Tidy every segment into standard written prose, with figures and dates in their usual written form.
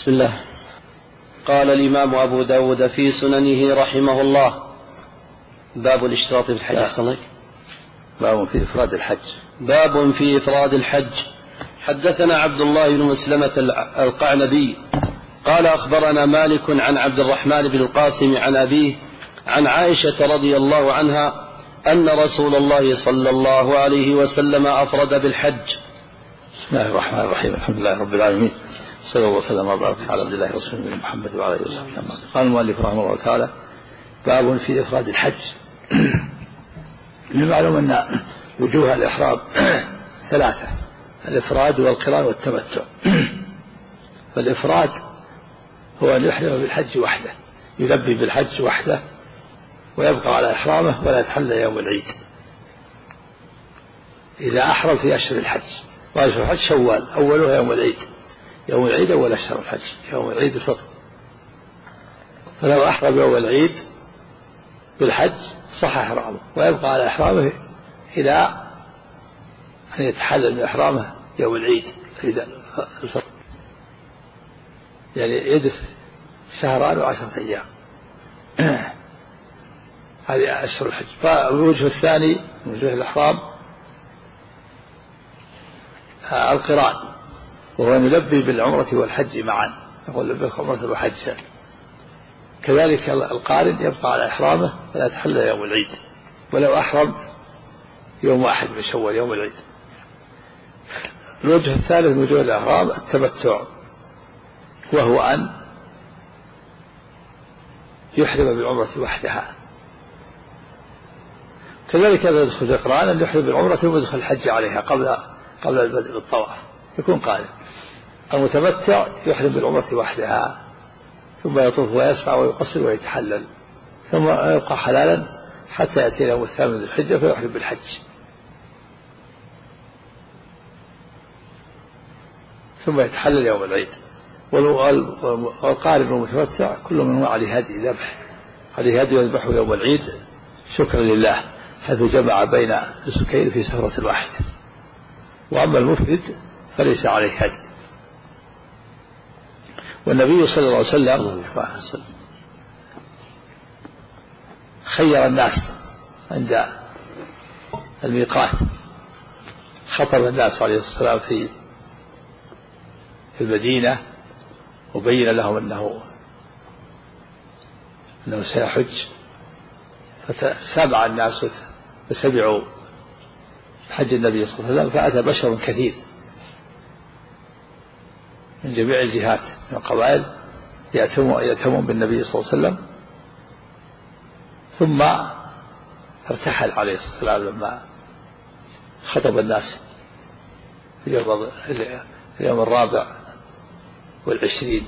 بسم الله. قال الإمام أبو داود في سننه رحمه الله: باب الاشتراط في الحج. أحسن لك. باب في إفراد الحج. باب في إفراد الحج. حدثنا عبد الله بن مسلمة القعنبي قال أخبرنا مالك عن عبد الرحمن بن القاسم عن أبيه عن عائشة رضي الله عنها أن رسول الله صلى الله عليه وسلم أفرد بالحج. بسم الله الرحمن الرحيم. الحمد لله رب العالمين، صلى الله وسلم وبارك على عبد الله ورسوله محمد وعلى آله وصحبه أجمعين. قال المؤلف رحمه الله تعالى: باب في إفراد الحج. من المعلوم أن وجوه الإحرام ثلاثة: الإفراد والقران والتمتع. فالإفراد هو أن يحرم بالحج وحده، يلبي بالحج وحده ويبقى على إحرامه ولا يتحلل يوم العيد. إذا أحرم في أشهر الحج، وأشهر الحج شوال أولها يوم العيد، يوم العيد أول أشهر الحج، يوم العيد الفطر. فلو أحرم يوم العيد بالحج صح إحرامه ويبقى على إحرامه إلى أن يتحلل من إحرامه يوم العيد، عيد الفطر، يعني يدرس شهران و10 أيام. هذه أشهر الحج. فالوجه الثاني من وجوه الإحرام القران، وهو أن يلبي بالعمرة والحج معا، يقول لبيك عمرة وحج. كذلك القارن يبقى على إحرامه ولا يتحلل يوم العيد، ولو أحرم يوم واحد من شوال يوم العيد. الوجه الثالث من وجوه الإحرام التمتع، وهو أن يحرم بالعمرة وحدها. كذلك إذا يدخل القران أن يحرم بالعمرة ثم يدخل الحج عليها قبل البدء بالطواف، يكون قارن. المتمتع يحرم بالعمرة وحدها ثم يطوف ويسعى ويقصر ويتحلل، ثم يبقى حلالا حتى يأتي يوم الثامن من الحجة فيحرم بالحج، ثم يتحلل يوم العيد. والقارن والمتمتع كل من عليه هدي ذبح، عليه هدي يذبحه يوم العيد شكرا لله، حيث جمع بين النسكين في سفرة واحدة. وأما المفرد فليس عليه هدي. والنبي صلى الله عليه وسلم خير الناس عند الميقات، خطب الناس عليه الصلاة والسلام في المدينة وبين لهم أنه سيحج، فتسامع الناس وسمعوا حج النبي صلى الله عليه وسلم. فأتى بشر كثير من جميع الجهات من القبائل يأتمون بالنبي صلى الله عليه وسلم. ثم ارتحل عليه الصلاة والسلام لما خطب الناس في اليوم 24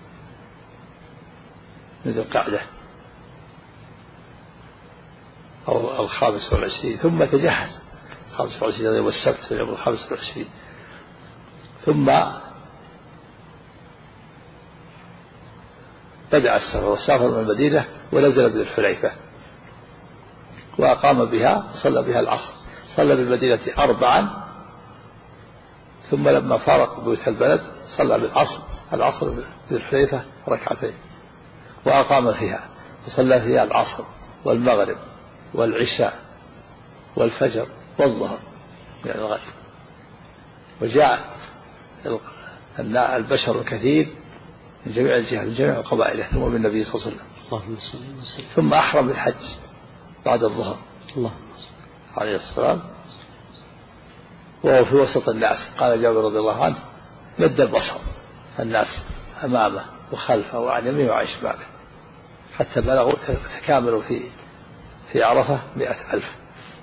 من ذي القعدة أو 25، ثم تجهز 25 يوم السبت في اليوم 25، ثم بدأ السفر والسافر من المدينة ونزل بالحليفة وأقام بها وصلى بها العصر. صلى بالمدينة 4، ثم لما فارق بيوت البلد صلى العصر بالحليفة 2 وأقام فيها وصلى فيها العصر والمغرب والعشاء والفجر والظهر من الغد. وجاء البشر الكثير من جميع الجهات من جميع القبائل يهتمون بالنبي صلى الله عليه وسلم. ثم أحرم بالحج بعد الظهر عليه الصلاة والسلام، وهو في وسط الناس. قال جابر رضي الله عنه: مد البصر الناس أمامه وخلفه وعن يمينه وعن شماله حتى بلغوا تكاملوا في عرفة 100,000.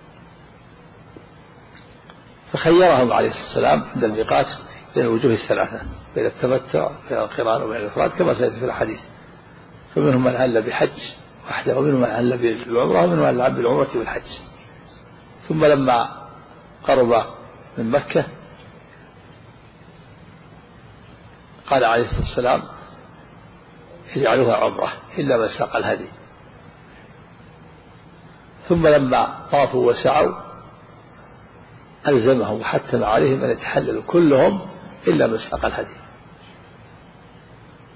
فخيرهم عليه الصلاة والسلام عند الميقات بين الوجوه الثلاثة، بين التمتع بين القران وبين الإفراد كما سيأتي في الحديث. فمنهم من أهل بحج وحده، ومنهم من أهل بالعمرة، ومنهم من أهل بالعمرة والحج. ثم لما قرب من مكة قال عليه الصلاة والسلام: اجعلوها عمرة إلا من ساق الهدي. ثم لما طافوا وسعوا ألزمهم وحتم عليهم أن يتحللوا كلهم إلا من ساق الهدي.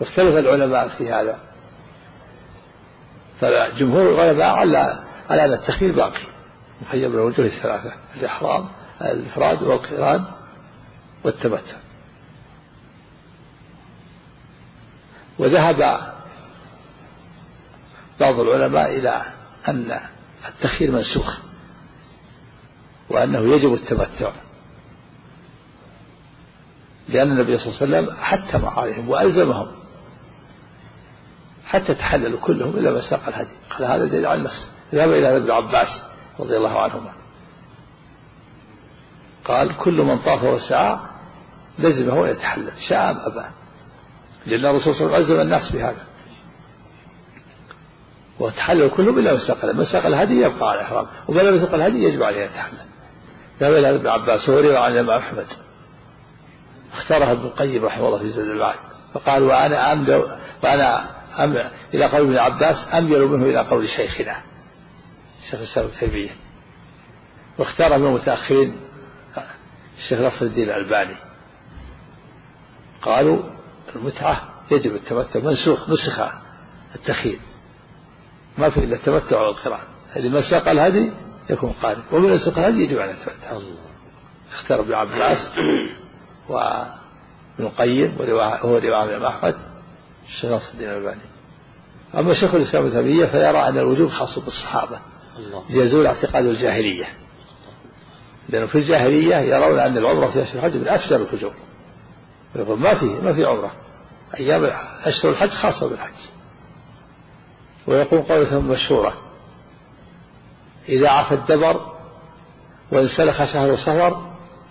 واختلف العلماء في هذا، فجمهور العلماء على أن التخيير باقي مخير من الوجوه الثلاثة: الإحرام، الإفراد والقران والتمتع. وذهب بعض العلماء إلى أن التخيير منسوخ وأنه يجب التمتع، لأن النبي صلى الله عليه وسلم حتم عليهم وألزمهم حتى تحللوا كلهم إلا ما ساق الهدي. قال هذا دليل على النص. ذهب إلى ابن عباس رضي الله عنهما قال: كل من طاف وسعى لزمه أن يتحلل شاء أم أبى، لأن الرسول صلى الله عليه وسلم ألزم الناس بهذا، وتحلل كلهم إلا ما ساق الهدي يبقى على الإحرام، وما لم يساق الهدي يجب عليه أن يتحلل. ذهب إلى ابن عباس وروى عن الإمام أحمد، اختارها ابن القيم رحمه الله في زاد المعاد، فقال: وأنا إلى قول ابن عباس أميل منه إلى قول شيخنا الشيخ الإسلام ابن تيمية. واختار من المتأخرين الشيخ نصر الدين الألباني، قالوا المتعة يجب التمتع، نسخ التخيير، ما في إلا التمتع والقران، اللي ما ساق الهدي يكون قارن، ومن ساق الهدي يجب أن يتمتع. اختار ابن عباس وابن القيم وهو رواية عن الإمام أحمد الشيخ نصر الدين الألباني. أما شيخ الإسلام ابن تيمية فيرى أن الوجوب خاص بالصحابة ليزول اعتقاد الجاهلية، لأنه في الجاهلية يرون أن العمرة في أشهر الحج من أفجر الفجور، ويقول ما في عمرة، أيام أشهر الحج خاصة بالحج. ويقول قولة مشهورة: إذا عفى الدبر وانسلخ شهر صفر،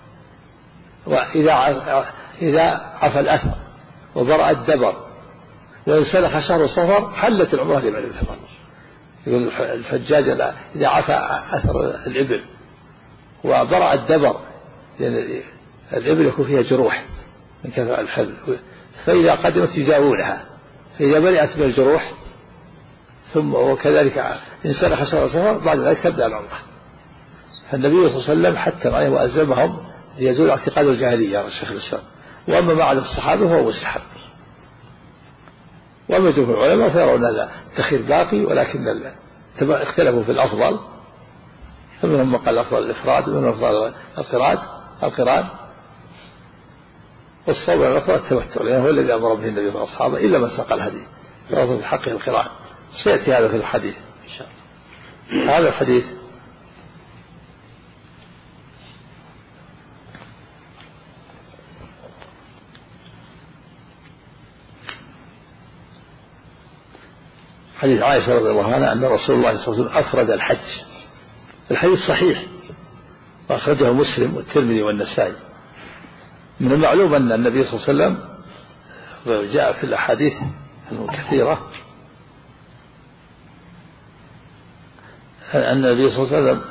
إذا عفى الأثر وبرأ الدبر وانسلخ شهر صفر حلت العمرة لمن الثمر. يقول الحجاج إذا عفى أثر الإبل وبرأ الدبر، لأن الإبل يكون فيها جروح من كثرة الحل، فإذا قدمت يجاوونها، فإذا برئت من الجروح ثم وكذلك انسلخ شهر صفر بعد ذلك تبدأ العمرة. فالنبي صلى الله عليه وسلم حتم عليهم وألزمهم ليزول اعتقاد الجاهلية يا شيخ الإسلام. وأما ما عدا الصحابة فهو مستحب. وأما جمهور العلماء فيرون أن التخيير باقي، ولكن اختلفوا في الأفضل، فمنهم من قال الأفضل الإفراد ومنهم أفضل القران، والصواب الأفضل التمتع، لأنه هو الذي أمر به النبي وأصحابه إلا من ساق الهدي، فالأفضل في حقه القران. سيأتي هذا في الحديث. هذا الحديث حديث عائشة رضي الله عنها أن رسول الله صلى الله عليه وسلم أفرد الحج. الحديث صحيح، وأخرجه مسلم والترمذي والنسائي. من المعلوم أن النبي صلى الله عليه وسلم جاء في الأحاديث الكثيرة أن النبي صلى الله عليه وسلم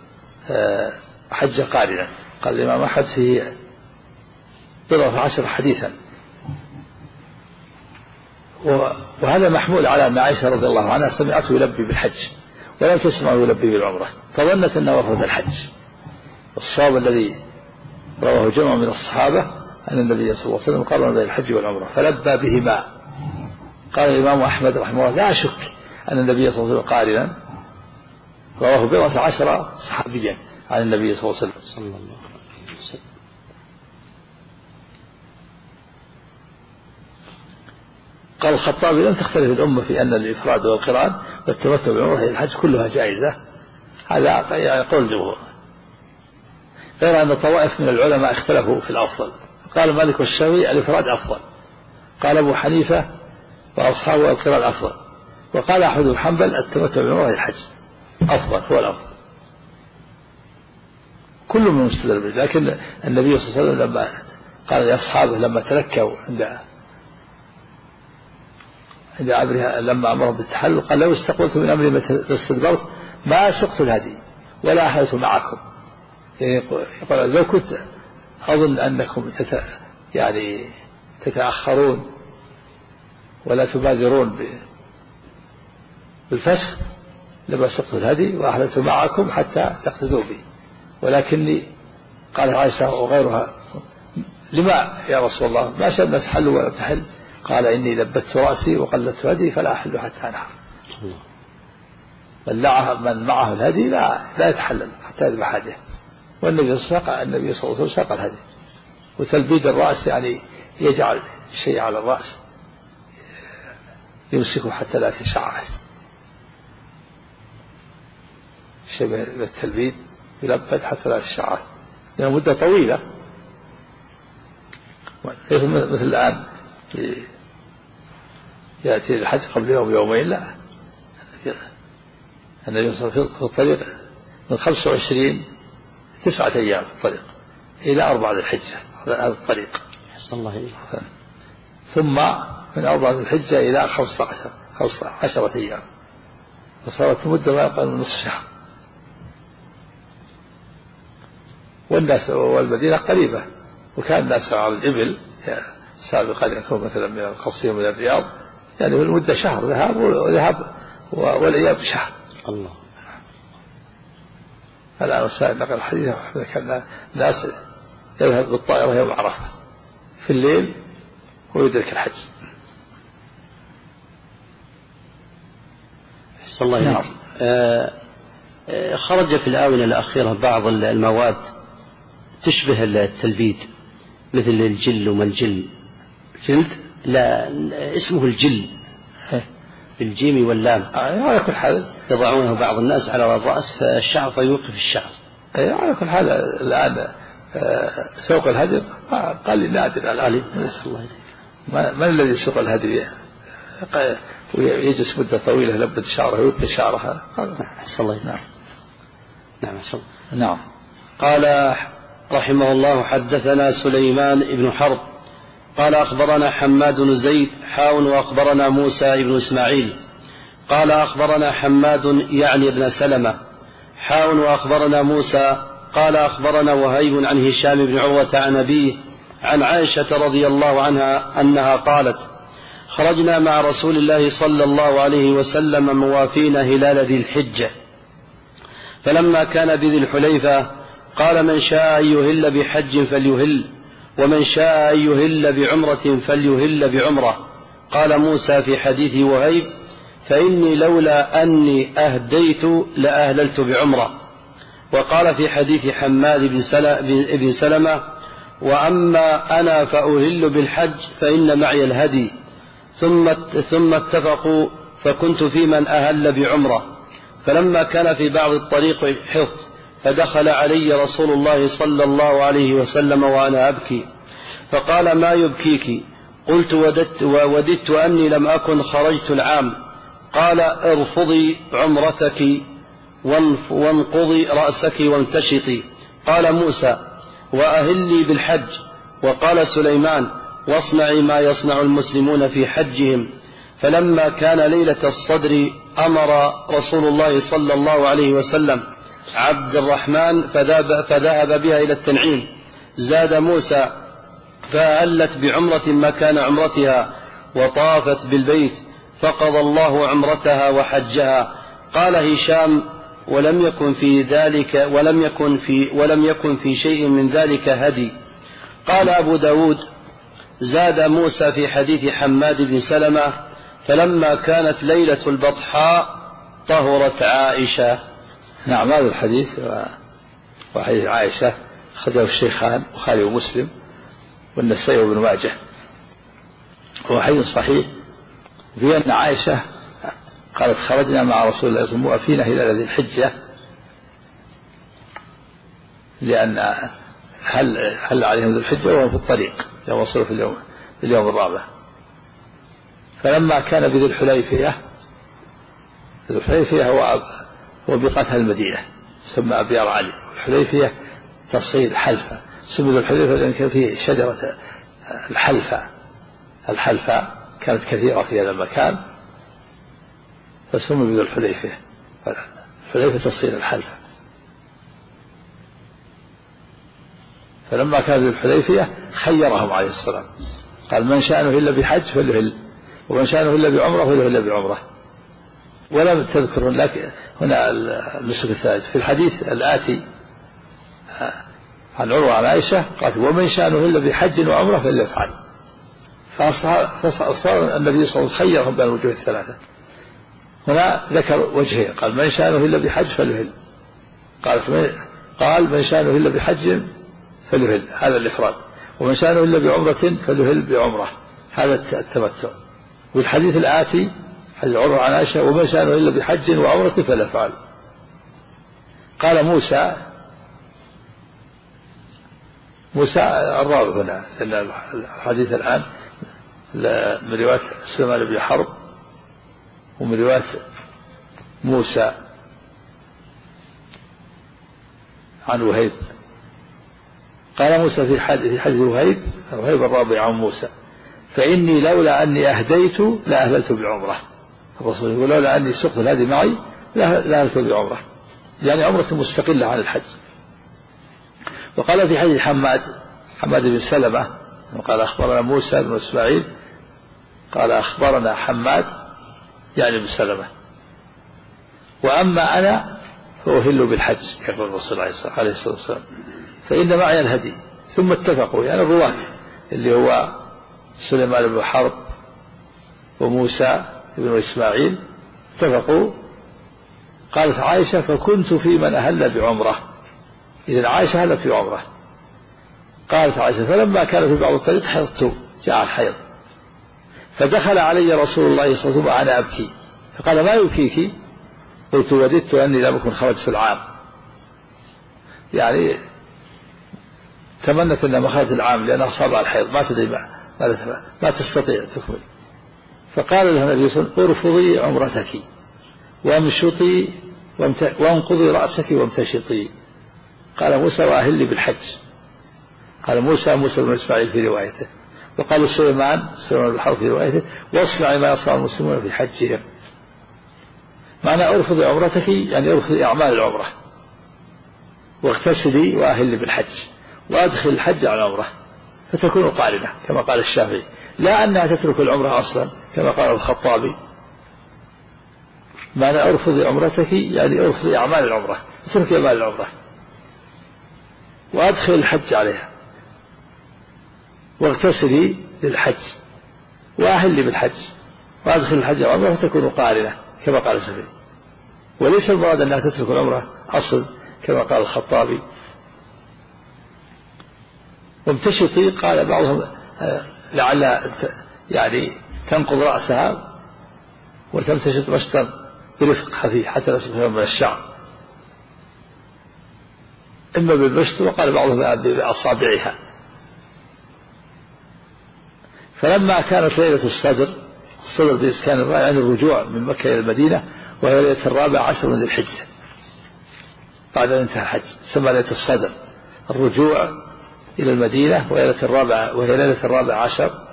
حج قارنا. قال الإمام أحمد فيه 10 حديثا، وهذا محمول على أن عائشة رضي الله عنها سمعته يلبي بالحج ولم تسمعه يلبي بالعمرة، فظنت أنه أفرد الحج. والصواب الذي رواه جمع من الصحابة أن النبي صلى الله عليه وسلم قارن بين الحج والعمرة فلبى بهما. قال الإمام أحمد رحمه الله: لا أشك أن النبي صلى الله عليه وسلم قارنا. رواه 10 صحابيا عن النبي صلى الله عليه وسلم. قال الخطابي: لم تختلف الأمة في أن الإفراد والقران والتمتع بالعمرة هي الحج كلها جائزة. هذا قول الجمهور، غير أن طوائف من العلماء اختلفوا في الأفضل. قال مالك والشافعي الإفراد أفضل، قال أبو حنيفة وأصحابه القران أفضل، وقال أحمد بن حنبل التمتع بالعمرة هي الحج أفضل، هو الأفضل. كل من مستدل به. لكن النبي صلى الله عليه وسلم لما قال لأصحابه لما تلكوا عند عبرها لما أمرهم بالتحلل قال: لو استقبلت من أمري ما استدبرت ما سقت الهدي ولا أحللت معكم. يعني يقول لو كنت أظن أنكم تتأخرون ولا تبادرون بالفسخ لما سقت الهدي وأحللت معكم حتى تقتدوا بي، ولكني قال عائشة وغيرها: لما يا رسول الله ما شاء الناس حلوا ولا تحل؟ قال إني لبت رأسي وقلدت هدي فلا أحل حتى أنحر. من معه الهدي لا يتحلل حتى يذبح هديه. والنبي صلى الله عليه وسلم ساق الهدي. وتلبيد الرأس يعني يجعل شيء على الرأس يمسكه حتى لا تشعر، شيء من التلبيد يلبد حتى لا تشعر، لأنه مدة طويلة، ليس مثل الآن يأتي الحج قبل يوم يومين، لا، النبي صلى الله عليه وسلم في الطريق من 25 9 أيام في الطريق إلى 4 ذي الحجة، هذا الطريق. ثم من 4 ذي الحجة إلى 15 أيام، وصارت مدة ما يقل من نصف شهر. والناس والمدينة قريبة، وكان الناس على الإبل سابقا يأتون مثلا من القصيم من الرياض، يعني في المدة شهر ذهاب والإياب شهر. الله. الآن وسائل نقل الحديث كان الناس يذهب بالطائرة يوم عرفة في الليل ويدرك الحج. صلى الله عليه وسلم. خرج في الآونة الأخيرة بعض المواد تشبه التلبيد مثل الجل وما الجل. جلد؟ لا، اسمه الجل بالجيم واللام. على كل حال يضعونه بعض الناس على الرأس فالشعر فيوقف الشعر. على كل حال الآن سوق الهدي قال نادر الآن. من الذي يسوق الهدي ويجلس مدة طويلة يلبد شعره ويبقي شعرها؟ نعم. قال رحمه الله: حدثنا سليمان بن حرب قال أخبرنا حماد بن زيد وأخبرنا موسى بن إسماعيل قال أخبرنا حماد يعني ابن سلمة وأخبرنا موسى قال أخبرنا وهيب عن هشام بن عروة عن أبيه عن عائشة رضي الله عنها أنها قالت: خرجنا مع رسول الله صلى الله عليه وسلم موافين هلال ذي الحجة، فلما كان بذي الحليفة قال: من شاء أن يهل بحج فليهل، ومن شاء أن يهل بعمرة فليهل بعمرة. قال موسى في حديث وهيب: فإني لولا أني أهديت لأهللت بعمرة. وقال في حديث حماد بن سلمة: وأما أنا فأهل بالحج فإن معي الهدي. ثم اتفقوا، فكنت في من أهل بعمرة. فلما كان في بعض الطريق حط، فدخل علي رسول الله صلى الله عليه وسلم وأنا أبكي، فقال: ما يبكيك؟ قلت: وددت أني لم أكن خرجت العام. قال: ارفضي عمرتك وانقضي رأسك وامتشطي. قال موسى: وأهلي بالحج. وقال سليمان: واصنعي ما يصنع المسلمون في حجهم. فلما كان ليلة الصدر أمر رسول الله صلى الله عليه وسلم عبد الرحمن فذهب بها إلى التنعيم. زاد موسى فأهلت بعمرة مكان عمرتها وطافت بالبيت، فقضى الله عمرتها وحجها. قال هشام: ولم يكن في شيء من ذلك هدي. قال أبو داود: زاد موسى في حديث حماد بن سلمة: فلما كانت ليلة البطحاء طهرت عائشة. نعم، هذا الحديث وحديث عائشة أخرجه الشيخان البخاري ومسلم والنسائي وابن ماجه، هو حديث صحيح في أن عائشة قالت: خرجنا مع رسول الله صلى الله عليه وسلم موافين هلال ذي الحجة، لأن هل عليهم ذي الحجة وهم في الطريق يوم وصلوا في اليوم الرابع. فلما كان بذي الحليفية، ذي الحليفية هو بقتها المدينة، سمى أبيار علي. الحليفية تصير حلفة، سمي ذي الحليفية لأن كان فيه شجرة الحلفة كانت كثيرة في هذا المكان، فسمي بذي الحليفية. الحليفة تصير الحلفة. فلما كان ذي الحليفية خيرهم عليه السلام، قال: من شاء إلا بحج فليهل، ومن شاء إلا بعمرة فليهل بعمرة. ولم تذكر لك هنا النسك الثالث في الحديث الآتي عن عروة عن عائشة، قالت: ومن شاء إلا بحج وعمرة فليفعل. فصار النبي صلى الله عليه وسلم خيرهم بين الوجوه الثلاثة. هنا ذكر وجهين، قال من شاء إلا بحج فليهل، قال من شاء إلا بحج فليهل، هذا الإفراد، ومن شاء إلا بعمرة فليهل بعمرة، هذا التمتع. والحديث الآتي حديث عروة عن عائشة ومن شاء إلا بحج وعمرة فليفعل. قال موسى الراوي هنا، لأن الحديث الآن من رواية سليمان بن حرب ومن رواية موسى عن وهيب. قال موسى في حديث وهيب الرابع عن موسى فإني لولا أني أهديت لأهللت بعمرة. الرسول يقول لولا أني سقت الهدي معي لأهللت بعمرة، يعني عمرة مستقلة عن الحج. وقال في حديث حماد بن سلمة قال أخبرنا موسى بن إسماعيل قال أخبرنا حماد يعني بن سلمة وأما أنا فأهل بالحج، يقول الرسول عليه الصلاة والسلام، فإن معي الهدي. ثم اتفقوا يعني الرواة اللي هو سليمان بن حرب وموسى بن إسماعيل اتفقوا. قالت عائشة فكنت في من أهل بعمرة، إذن عائشة أهلت بعمرة. قالت عائشة فلما كان في بعض الطريق حيضت، جاء الحيض، فدخل علي رسول الله صلى الله عليه وسلم وأنا أبكي، فقال ما يبكيك؟ قلت وددت أني لم أكن خرجت في العام، يعني تمنت أنها ما خرجت العام لأنها أصابها الحيض ما تدري ما تستطيع تكمل. فقال لها النبي صلى الله عليه وسلم ارفضي عمرتك وامشطي وانقضي رأسك وامتشطي. قال موسى وأهلي بالحج. قال موسى بن إسماعيل في روايته، وقال سليمان بن حرب في روايته واصنعي ما يصنع المسلمون في حجهم. معنى ارفضي عمرتك يعني ارفضي أعمال العمرة، واغتسلي وأهلي بالحج وأدخل الحج على العمرة فتكون قارنة كما قال الشافعي، لا أنها تترك العمرة أصلا كما قال الخطابي. معنى ارفضي عمرتك يعني ارفضي أعمال العمرة، اتركي أعمال العمرة وأدخل الحج عليها، واغتسلي للحج وأهلي بالحج وأدخل الحج على العمرة فتكون قارنة كما قال الشافعي. وليس المراد أنها تترك العمرة أصل كما قال الخطابي. وامتشطي قال بعضهم لعل يعني تنقض رأسها وتمتشط مشطا برفق خفيف حتى لا يصبح من الشعر، إما بالمشط وقال بعضهم بأصابعها. فلما كانت ليلة الصدر بإسكان يعني الرجوع من مكة إلى المدينة، وهي ليلة 14 من الحجة بعد أن انتهى الحج، سمى ليلة الصدر الرجوع إلى المدينة، وهي ليلة 14.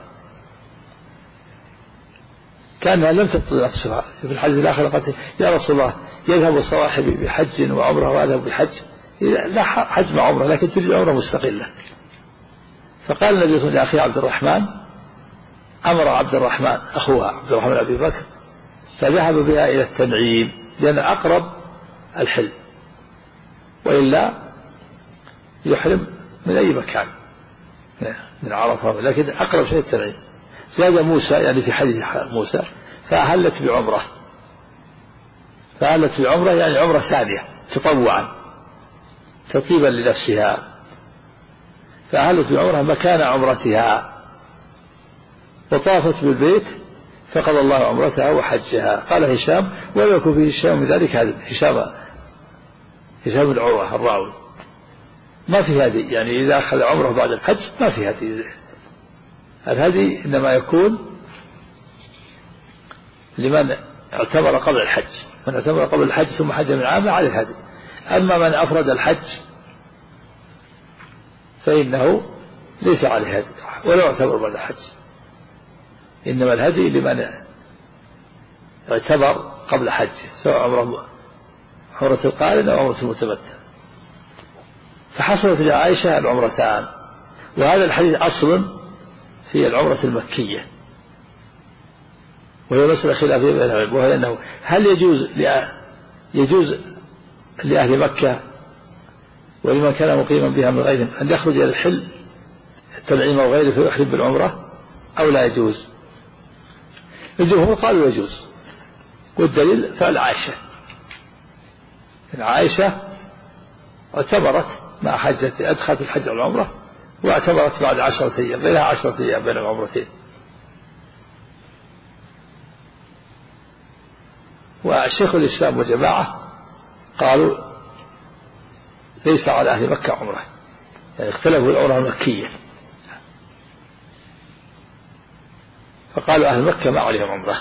كانها لم تبطل نفسها. في الحديث الآخر قالت يا رسول الله يذهب صواحبي بحج وعمرة وأذهب بحج، لا حج مع عمرة لكن تريد عمرة مستقلة. فقال النبي صلى الله عليه وسلم لأخي عبد الرحمن، أمر عبد الرحمن أخوها عبد الرحمن أبي بكر فذهب بها إلى التنعيم لأن أقرب الحل، وإلا يحرم من أي مكان من عرفة، لكن أقرب شيء التنعيم. زاد موسى يعني في حديث موسى فأهلت بعمرة يعني عمرة ثانية تطوعا تطيبا لنفسها، فأهلت بعمرة مكان عمرتها وطافت بالبيت فقضى الله عمرتها وحجها. قال هشام ولم يكن في هشام من ذلك هشام العروة الراوي ما في هذه، يعني إذا أخذ عمره بعد الحج ما في هذه. الهدي إنما يكون لمن اعتمر قبل الحج، من اعتمر قبل الحج ثم حج من عام عليه هدي. أما من أفرد الحج فإنه ليس عليه هدي ولو اعتمر بعد الحج، إنما الهدي لمن اعتبر قبل حجه سواء عمرة القارن أو عمرة المتمتع. فحصلت لعائشة العمرتان. وهذا الحديث أصل في العمرة المكية، وهي مسألة خلافية بين العلماء، وهي أنه هل يجوز لأهل مكة ولمن كان مقيما بها من غيرهم أن يخرج إلى الحل التنعيم أو غيره فيحرم بالعمرة، أو لا يجوز؟ الجمهور قالوا يجوز، والدليل فعل عائشة. عائشة اعتبرت مع حجة أدخلت الحج والعمرة، واعتبرت بعد 10 أيام، بينها 10 أيام بين العمرتين. وشيخ الإسلام وجماعة قالوا ليس على أهل مكة عمرة، يعني اختلفوا العمرة المكية، فقالوا أهل مكة ما عليهم عمرة،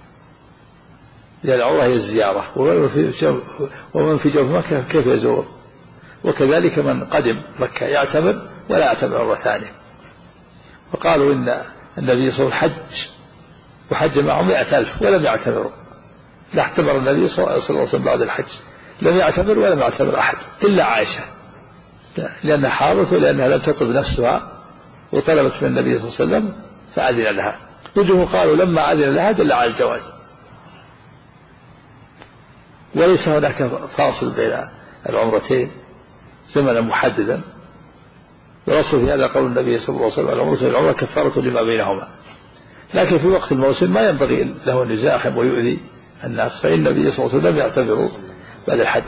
لأن العمرة هي الزيارة، ومن في جوف مكة كيف يزور؟ وكذلك من قدم مكة يعتمر ولا يعتمر مرة ثانية. فقالوا إن النبي صلى الله عليه وسلم حج وحج معهم 100,000 ولم يعتمروا، لا اعتمر النبي صلى الله عليه وسلم بعد الحج، لم يعتمر ولم يعتمر أحد إلا عائشة، لأنها حاضت ولأنها لم تطلب نفسها وطلبت من النبي صلى الله عليه وسلم فأذن لها. وجهه قالوا لما أذن لها دل على الجواز، وليس هناك فاصل بين العمرتين زمنا محددا، ورسل في هذا قول النبي صلى الله عليه وسلم العمرة والعمرة كفارة لما بينهما. لكن في وقت الموسم ما ينبغي له أن يزاحم ويؤذي الناس، فإن النبي صلى الله عليه وسلم يعتبروا بعد الحج.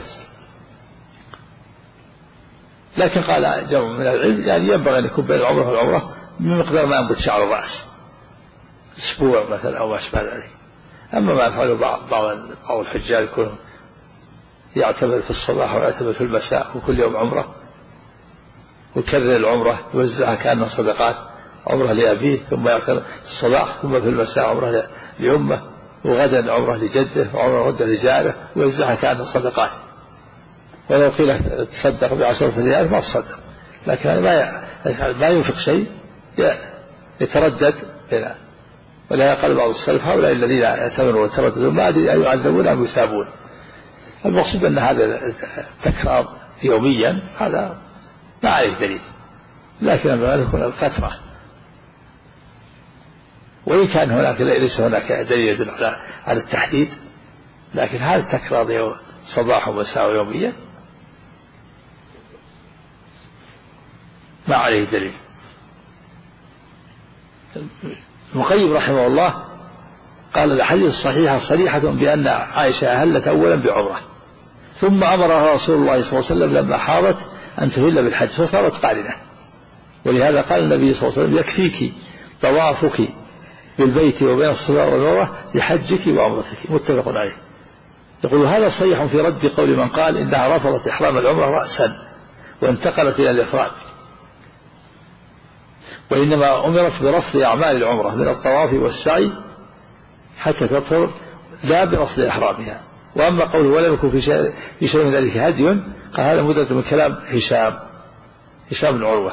لكن قال جمع من العلم يعني ينبغي أن يكون بين العمرة والعمرة بمقدار ما ينبت شعر الرأس، أسبوع مثلا أو ما أشبه ذلك. أما ما يفعله بعض الحجاج يكون يعتمر في الصباح ويعتمر في المساء وكل يوم عمرة، ويكرر العمرة يوزعها كأنها صدقات، عمرة لأبيه ثم يعتمر في الصباح ثم في المساء عمرة لأمه، وغدا عمرة لجده وعمرة غدا لجاره، ويوزعها كأنها صدقات. ولو قيل تصدق ب10 ريال ما تصدق، لكن ما ينفق شيء، يتردد هنا. ولهذا قال بعض السلف هؤلاء الذين يعتمرون ويترددون ما أدري أن يعذبون أم يثابون. المقصود أن هذا تكرار يوميا هذا ما عليه دليل، لكن المال يكون الفترة، وإن كان هناك ليس هناك دليل يدل على التحديد، لكن هذا التكرار صباح ومساء يوميا ما عليه دليل. المقيم رحمه الله قال الحديث الصحيحة صريحة بأن عائشة أهلت أولا بعمرة، ثم أمرها رسول الله صلى الله عليه وسلم لما حاضت أن تهل بالحج فصارت قارنة. ولهذا قال النبي صلى الله عليه وسلم يكفيك طوافك بالبيت وبين الصفا والمروة لحجك وعمرتك، متفق عليه. يقول هذا صريح في رد قول من قال إنها رفضت إحرام العمرة رأسا وانتقلت إلى الإفراد، وإنما أمرت برفض أعمال العمرة من الطواف والسعي حتى تطهر، لا برفض إحرامها. وأما قوله ولم يكن في شيء من ذلك هدي، قال هذا مدرج من كلام هشام بن عروة.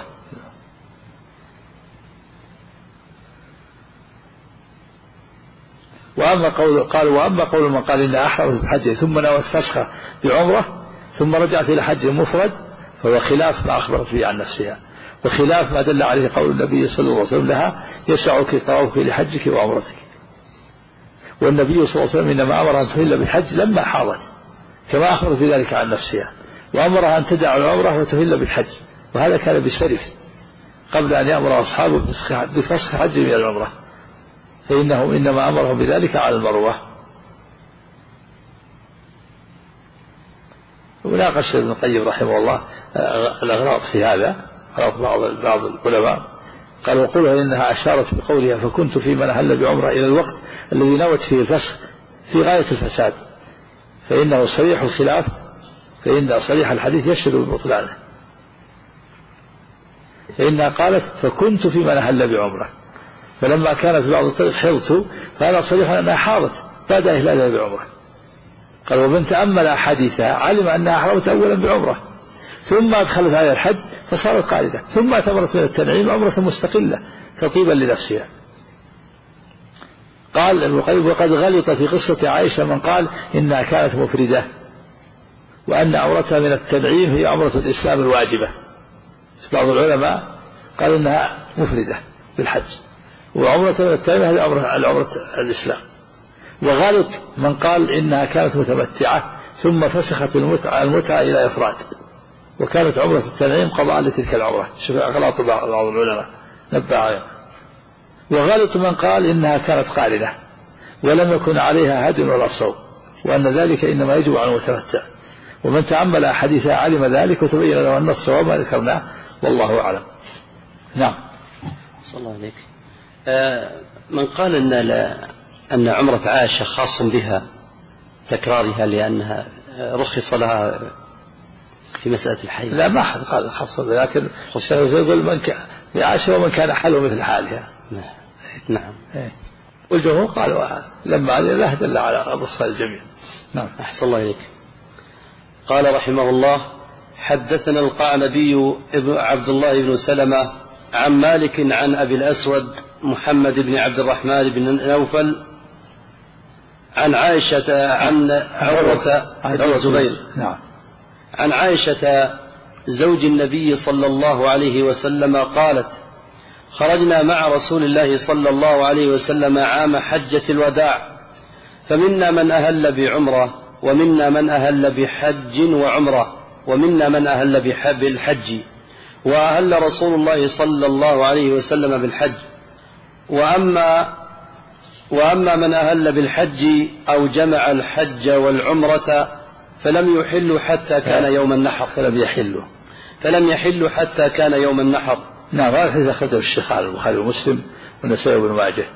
وأما قول من قال إنها أحرمت بحج ثم نوت فسخة بعمرة ثم رجعت إلى حج مفرد، فهو خلاف ما أخبرت به عن نفسها، وخلاف ما دل عليه قول النبي صلى الله عليه وسلم لها يسعك طوافك لحجك وعمرتك. والنبي صلى الله عليه وسلم إنما أمرها أن تهل بالحج لما حاضت كما أخبرت بذلك عن نفسها، وأمرها أن تدع العمرة وتهل بالحج، وهذا كان بسرف قبل أن يأمر أصحابه بفسخ حج من العمرة، فإنه إنما أمرهم بذلك على المروة. وناقش ابن القيم رحمه الله الأغراض في هذا، أغراض بعض العلماء قال وقولها إنها أشارت بقولها فكنت في من أهل بعمرة إلى الوقت الذي نوت فيه الفسخ في غاية الفساد، فإنه صريح الخلاف، فإن صريح الحديث يشهد ببطلانه، فإنها قالت فكنت في من أهل بعمرة، فلما كان في بعض الطريق حيضت فهذا صريح أنها حاضت بعد إهلالها بعمرة. قال ومن تأمل أحاديثها علم أنها أحرمت أولا بعمرة ثم أدخلت على الحج فصارت قاعدة، ثم اعتبرت من التنعيم عمرة مستقلة تطيبا لنفسها. قال ابن القيم وقد غلط في قصة عائشة من قال إنها كانت مفردة، وأن عمرتها من التنعيم هي عمرة الإسلام الواجبة. بعض العلماء قال إنها مفردة بالحج، وعمرة من التنعيم هذه عمرة الإسلام. وغلط من قال إنها كانت متمتعة ثم فسخت المتعة إلى إفراد، وكانت عمرة التنعيم قضاء لتلك العمرة. شوف أغلاط بعض العلماء نبه عليها. وغلط من قال إنها كانت قارنة ولم يكن عليها هدي ولا صوم، وأن ذلك إنما يجب على المتمتع، ومن تأمل أحاديثها علم ذلك وتبين له أن الصواب ما ذكرناه، والله أعلم. نعم. صلى الله عليك. من قال أن عمرة عائشة خاص بها تكرارها لأنها رخص لها في مسألة الحيض. لا، ما أحد قال خاص بها، لكن يقول من كان عائشة ومن كان حاله مثل حالها. نعم. والجمهور قالوا لما لا دل على رخص الجميع. نعم. أحسن الله إليك. قال رحمه الله: حدثنا القعنبي ابن عبد الله بن سلمة عن مالك عن أبي الأسود محمد بن عبد الرحمن بن نوفل عن عائشة عن عروة الزبير عن عائشة زوج النبي صلى الله عليه وسلم قالت: خرجنا مع رسول الله صلى الله عليه وسلم عام حجة الوداع، فمنا من أهل بعمرة، ومنا من أهل بحج وعمرة، ومنا من أهل بالحج، وأهل رسول الله صلى الله عليه وسلم بالحج. وأما من أهل بالحج أو جمع الحج والعمرة فلم يحل حتى كان يوم النحر. فلم يحل حتى كان يوم النحر. نعم. هذا الحديث أخرجه الشيخ على البخاري ومسلم والنسائي وابن ماجه،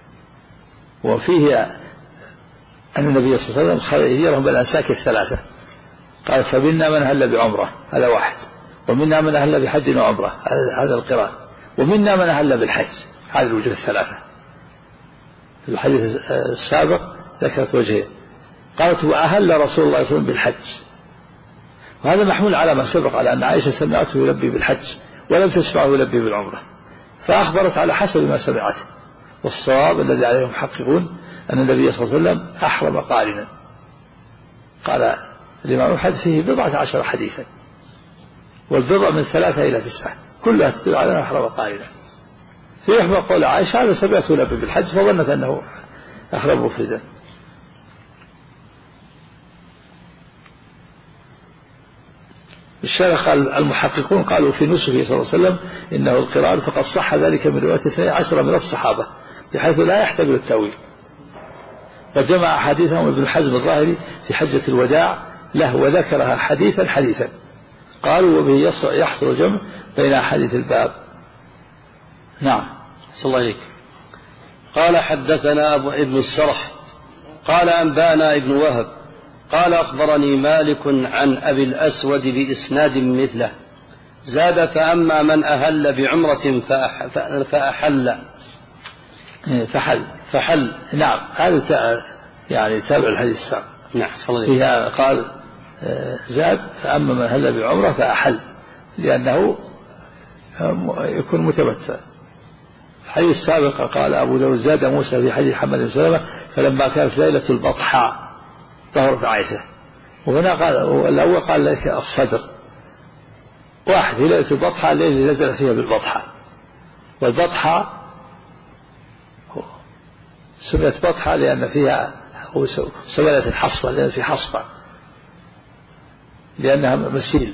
وفيه أن النبي صلى الله عليه وسلم خيرهم بالأنساك الثلاثة، قال: فمنا من أهل بعمرة، هذا واحد، ومنا من أهل بحج وعمرة، هذا القران، ومنا من أهل بالحج، هذه الوجوه الثلاثة. الحديث السابق ذكرت وجهين، قالت: وأهل رسول الله صلى الله عليه وسلم بالحج، وهذا محمول على ما سبق، على أن عائشة سمعته يلبي بالحج ولم تسمعه يلبي بالعمرة، فأخبرت على حسب ما سمعته. والصواب الذي عليه المحققون أن النبي صلى الله عليه وسلم أحرم قارنا. قال الإمام أحمد فيه 14 حديثا، والبضع من 3 إلى 9 كلها تدل على أنه أحرم قارنا. في إحدى قول عائشة: هذا سمعته يلبي بالحج، فظنت أنه أحرم مفردا. الشارح قال: المحققون قالوا في نسخه صلى الله عليه وسلم إنه القران، فقد صح ذلك من رواية 12 من الصحابة بحيث لا يحتمل التأويل، وجمع أحاديثهم ابن حزم الظاهري في حجة الوداع له وذكرها حديثا قالوا: وبه يحصل الجمع بين أحاديث الباب. نعم. صلى الله عليك. قال: حدثنا ابن السرح قال: أنبانا ابن وهب قال: أخبرني مالك عن أبي الأسود بإسناد مثله، زاد: فأما من أهل بعمرة فحل. نعم. هذا يعني تابع الحديث السابق. نعم. فيها قال زاد: فأما من أهل بعمرة فأحل، لأنه يكون متمتع. الحديث السابق قال أبو داود: زاد موسى في حديث محمد بن سلمة: فلما كانت ليلة البطحاء ظهرت عائشة. وهنا قال الأول قال لك الصدر واحد، في ليلة البطحاء، الليلة اللي نزل فيها بالبطحاء. والبطحاء سميت بطحاء لأن فيها سميت الحصبة، لأن في حصبة، لأنها مسيل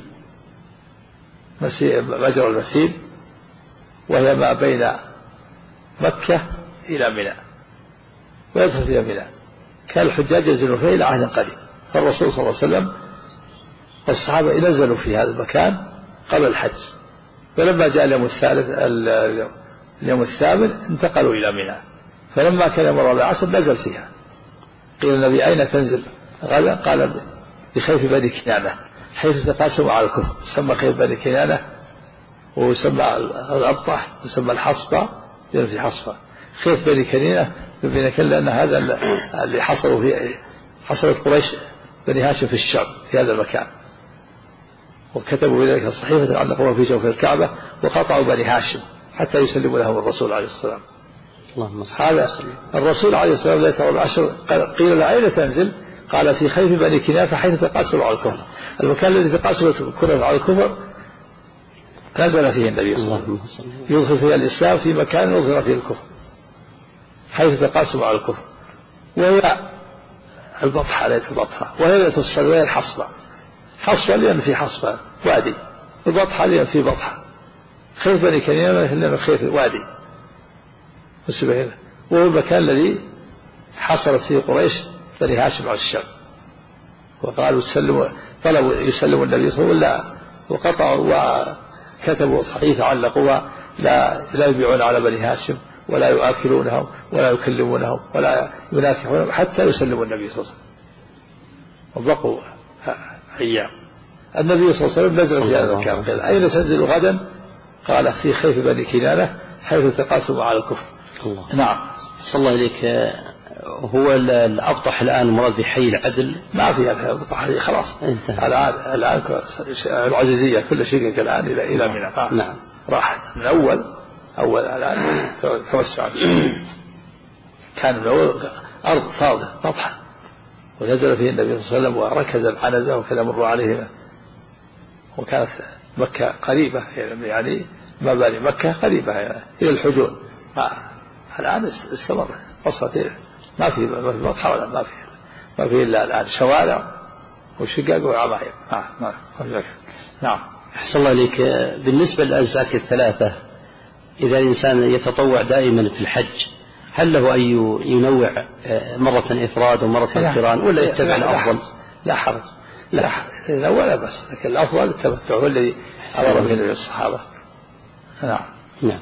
مجرى المسيل، وهي ما بين مكة إلى منى، ويدخل فيها منى. كان الحجاج ينزلون فيه إلى عهد قريب، فالرسول صلى الله عليه وسلم والصحابة نزلوا في هذا المكان قبل الحج، فلما جاء اليوم الثامن انتقلوا إلى منى، فلما كان يوم الرابع عشر نزل فيها. قيل النبي: أين تنزل غدا؟ قال: بخيف بني كنانة، حيث تقاسموا على الكفر. سمى خيف بني كنانة، وسمى الأبطح، وسمى الحصبة، لأن في حصبة. خيف بني كنانة لأن هذا اللي حصلت قريش بني هاشم في الشام في هذا المكان، وكتبوا بذلك صحيفة علقوها في جوف الكعبة، وقطعوا بني هاشم حتى يسلموا لهم الرسول عليه الصلاة والسلام. هذا الرسول عليه الصلاة والسلام ليلة العشر قيل له: أين تنزل؟ قال: في خيف بني كنانة، حيث تقاسموا على الكفر. المكان الذي تقاسمت كلها على الكفر نزل فيه النبي صلى الله عليه وسلم، يدخل فيه الإسلام في مكان يظهر فيه الكفر، حيث تقاسموا على الكفر. وهي البطحة، ليلة البطحة، وهي ليلة الصدر، وهي الحصبة. حصبة لأن في حصبة وادي، البطحة لأن في بطحة. خيف بني كنانة لأن خيف وادي. وهو المكان الذي حصلت فيه قريش بني هاشم على الشام، وقالوا طلبوا يسلموا النبي صلى الله عليه وسلم وقطعوا وكتبوا صحيفة علقوها لا يبيعون على بني هاشم ولا يؤكلونهم ولا يكلمونهم ولا يناكحونهم حتى يسلموا النبي صلى الله عليه وسلم. وبقوا أيام. النبي صلى الله عليه وسلم نزل في هذا المكان قال أين تنزل غدا؟ قال في خيف بني كنانة حيث تقاسموا على الكفر. الله. نعم. صلى الله عليك. هو الأبطح الآن مراد بحي العدل؟ ما في الأبطح خلاص الآن العزيزية كل شيء الآن إلى منى. نعم. راح من أول الآن توسع. كان من أول أرض فاضية بطحة، ونزل فيه النبي صلى الله عليه وسلم وركز العنزة وكذا مر عليهما. وكانت مكة قريبة يعني مباني مكة قريبة يعني إلى الحجون. الآن استمر وصلت ما في بطحة ولا ما في إلا الآن شوارع وشقق وعماير. نعم. أحسن الله إليك. بالنسبة للأنساك الثلاثة، إذا الإنسان يتطوع دائما في الحج هل له أن ينوع مرة إفراد ومرة قران ولا يتبع الأفضل؟ لا حرج ولا بس، لكن الأفضل التمتع هو الذي أمر به الصحابة. نعم.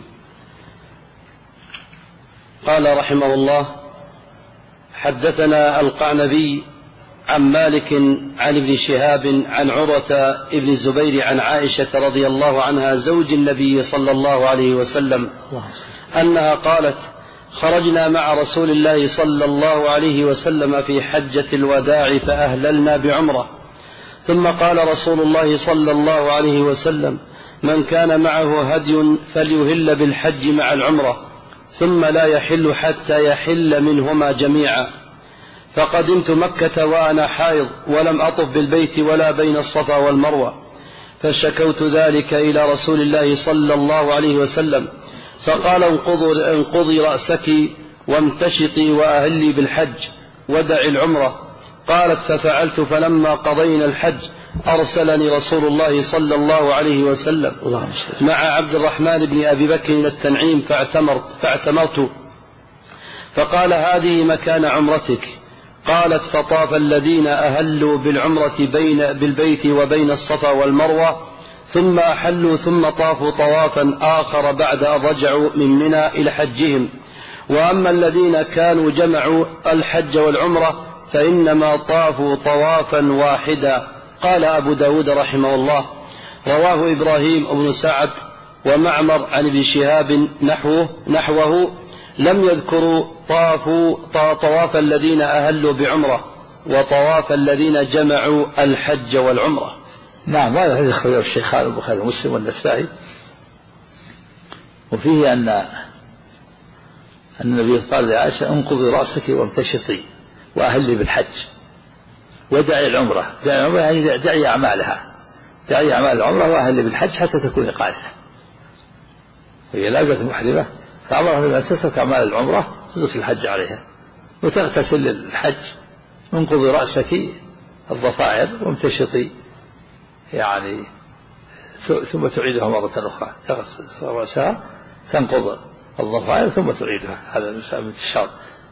قال رحمه الله: حدثنا القعنبي عن مالك عن ابن شهاب عن عروة ابن الزبير عن عائشة رضي الله عنها زوج النبي صلى الله عليه وسلم أنها قالت: خرجنا مع رسول الله صلى الله عليه وسلم في حجة الوداع فأهللنا بعمرة، ثم قال رسول الله صلى الله عليه وسلم: من كان معه هدي فليهل بالحج مع العمرة، ثم لا يحل حتى يحل منهما جميعا. فقدمت مكة وأنا حائض ولم أطف بالبيت ولا بين الصفا والمروة، فشكوت ذلك إلى رسول الله صلى الله عليه وسلم، فقال: انقضي رأسك وامتشطي وأهلي بالحج ودع العمرة. قالت: ففعلت، فلما قضينا الحج أرسلني رسول الله صلى الله عليه وسلم مع عبد الرحمن بن أبي بكر إلى التنعيم فاعتمرت، فقال: هذه مكان عمرتك. قالت: فطاف الذين أهلوا بالعمرة بالبيت وبين الصفا والمروة، ثم أحلوا ثم طافوا طوافا آخر بعد أن رجعوا من منى إلى حجهم. وأما الذين كانوا جمعوا الحج والعمرة فإنما طافوا طوافا واحدا. قال أبو داود رحمه الله: رواه إبراهيم بن سعد ومعمر عن ابن شهاب نحوه، لم يذكروا طواف الذين أهلوا بعمرة وطواف الذين جمعوا الحج والعمرة. نعم. هذا الحديث أخرجه الشيخان البخاري ومسلم والنسائي، وفيه أن النبي قال لعائشة: انقضي رأسك وامتشطي وأهلي بالحج ودعي العمرة. يعني دعي أعمالها، دعي أعمال العمرة وأهلي بالحج حتى تكون قارنة. وهي لا زالت محرمة، فأمرها أن تترك أعمال العمرة تترك الحج عليها وتغتسل للحج. انقضي رأسك الضفائر وامتشطي يعني ثم تعيدها مرة أخرى، تغسل رأسها تنقض الضفائر ثم تعيدها. هذا من الشرط.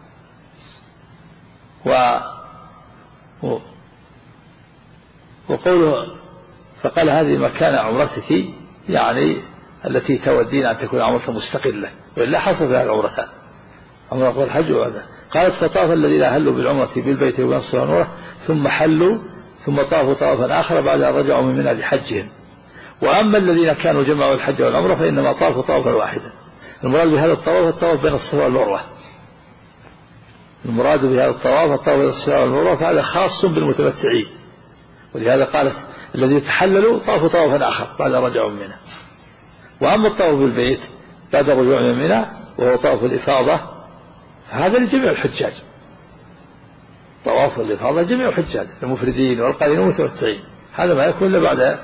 وقوله فقال: هذه مكان عمرتك، يعني التي تودين أن تكون عمرة مستقلة، وإلا حصلت لها العمرتان، عمرة والحج وهذا. قالت: فطاف الذين أهلوا بالعمرة بالبيت وبين الصفا والمروة ثم حلوا ثم طافوا طوافا آخر بعد أن رجعوا من منى لحجهم. وأما الذين كانوا جمعوا الحج والعمرة فإنما طافوا طوافا واحدا. المراد بهذا الطواف بين الصفا والمروة، المراد بهذا الطواف الطواف بين الصفا والمروة، فهذا خاص بالمتمتعين. ولهذا قالت: الذين تحللوا طافوا طوافا آخر بعد أن رجعوا من منى. وأما الطواف بالبيت بعد الرجوع من منى وهو طواف الإفاضة فهذا لجميع الحجاج. طواف الإفاضة جميع الحجاج المفردين والقارنين والمتمتعين، هذا ما يكون إلا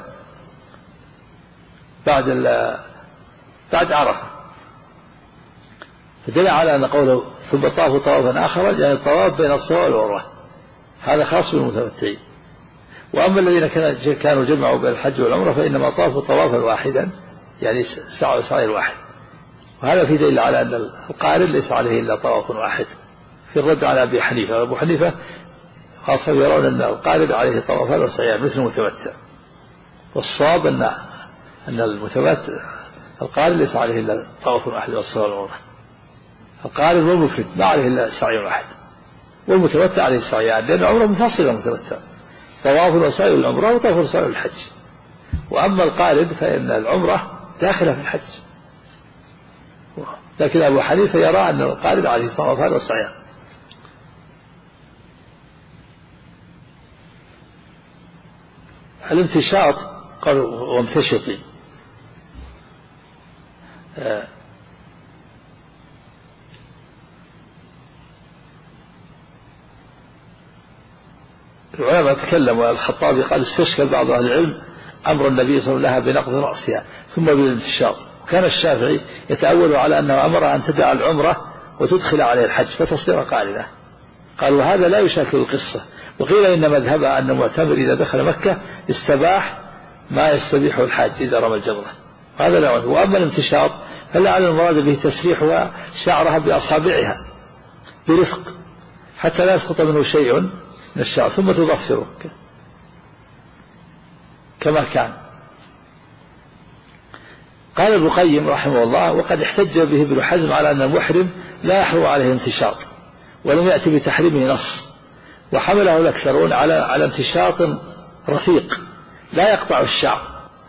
بعد عرفة. فدل على أن قوله ثم طافوا طوافا آخر يعني الطواف بين الصفا والمروة، هذا خاص بالمتمتعين. وأما الذين كانوا جمعوا بين الحج والعمرة فإنما طافوا طوافا واحدا، يعني سعي واحد. وهذا في دليل على أن القارن ليس عليه إلا طواف واحد، في الرد على أبي حنيفة. أبو حنيفة خاصة يرون أن القارن عليه طوافان وسعيان مثل المتمتع، والصواب أن المتمتع القارن ليس عليه إلا طواف واحد والصلاة والعمرة. القارن والمفرد ما عليه إلا سعي واحد، والمتمتع عليه سعيان، لأن العمرة منفصلة المتمتع، طواف وسعي العمرة وطواف وسعي الحج. وأما القارن فإن العمرة داخلة في الحج، لكن أبو حنيفة يرى أن القارن عليه طوافان وسعيان. الامتشاط قالوا وامتشطي، العلماء تكلموا. الخطابي قال استشكل بعض أهل العلم أمر النبي صلى الله عليه وسلم لها بنقض رأسها ثم بالامتشاط، كان الشافعي يتأول على أنه أمر أن تدع العمرة وتدخل عليه الحج فتصير قارنة. قالوا هذا لا يشاكل القصة. وقيل إن مذهبها أن المعتمر إذا دخل مكة استباح ما يستبيحه الحاج إذا رمى الجمرة، هذا لا. وأما الامتشاط فلعل المراد به تسريحها شعرها بأصابعها برفق حتى لا يسقط منه شيء من الشعر ثم تضفره كما كان. قال ابن القيم رحمه الله وقد احتج به ابن حزم على أن المحرم لا يحرم عليه الامتشاط ولم يأتي بتحريمه نص، وحمله الأكثرون على امتشاط رفيق لا يقطع الشعر.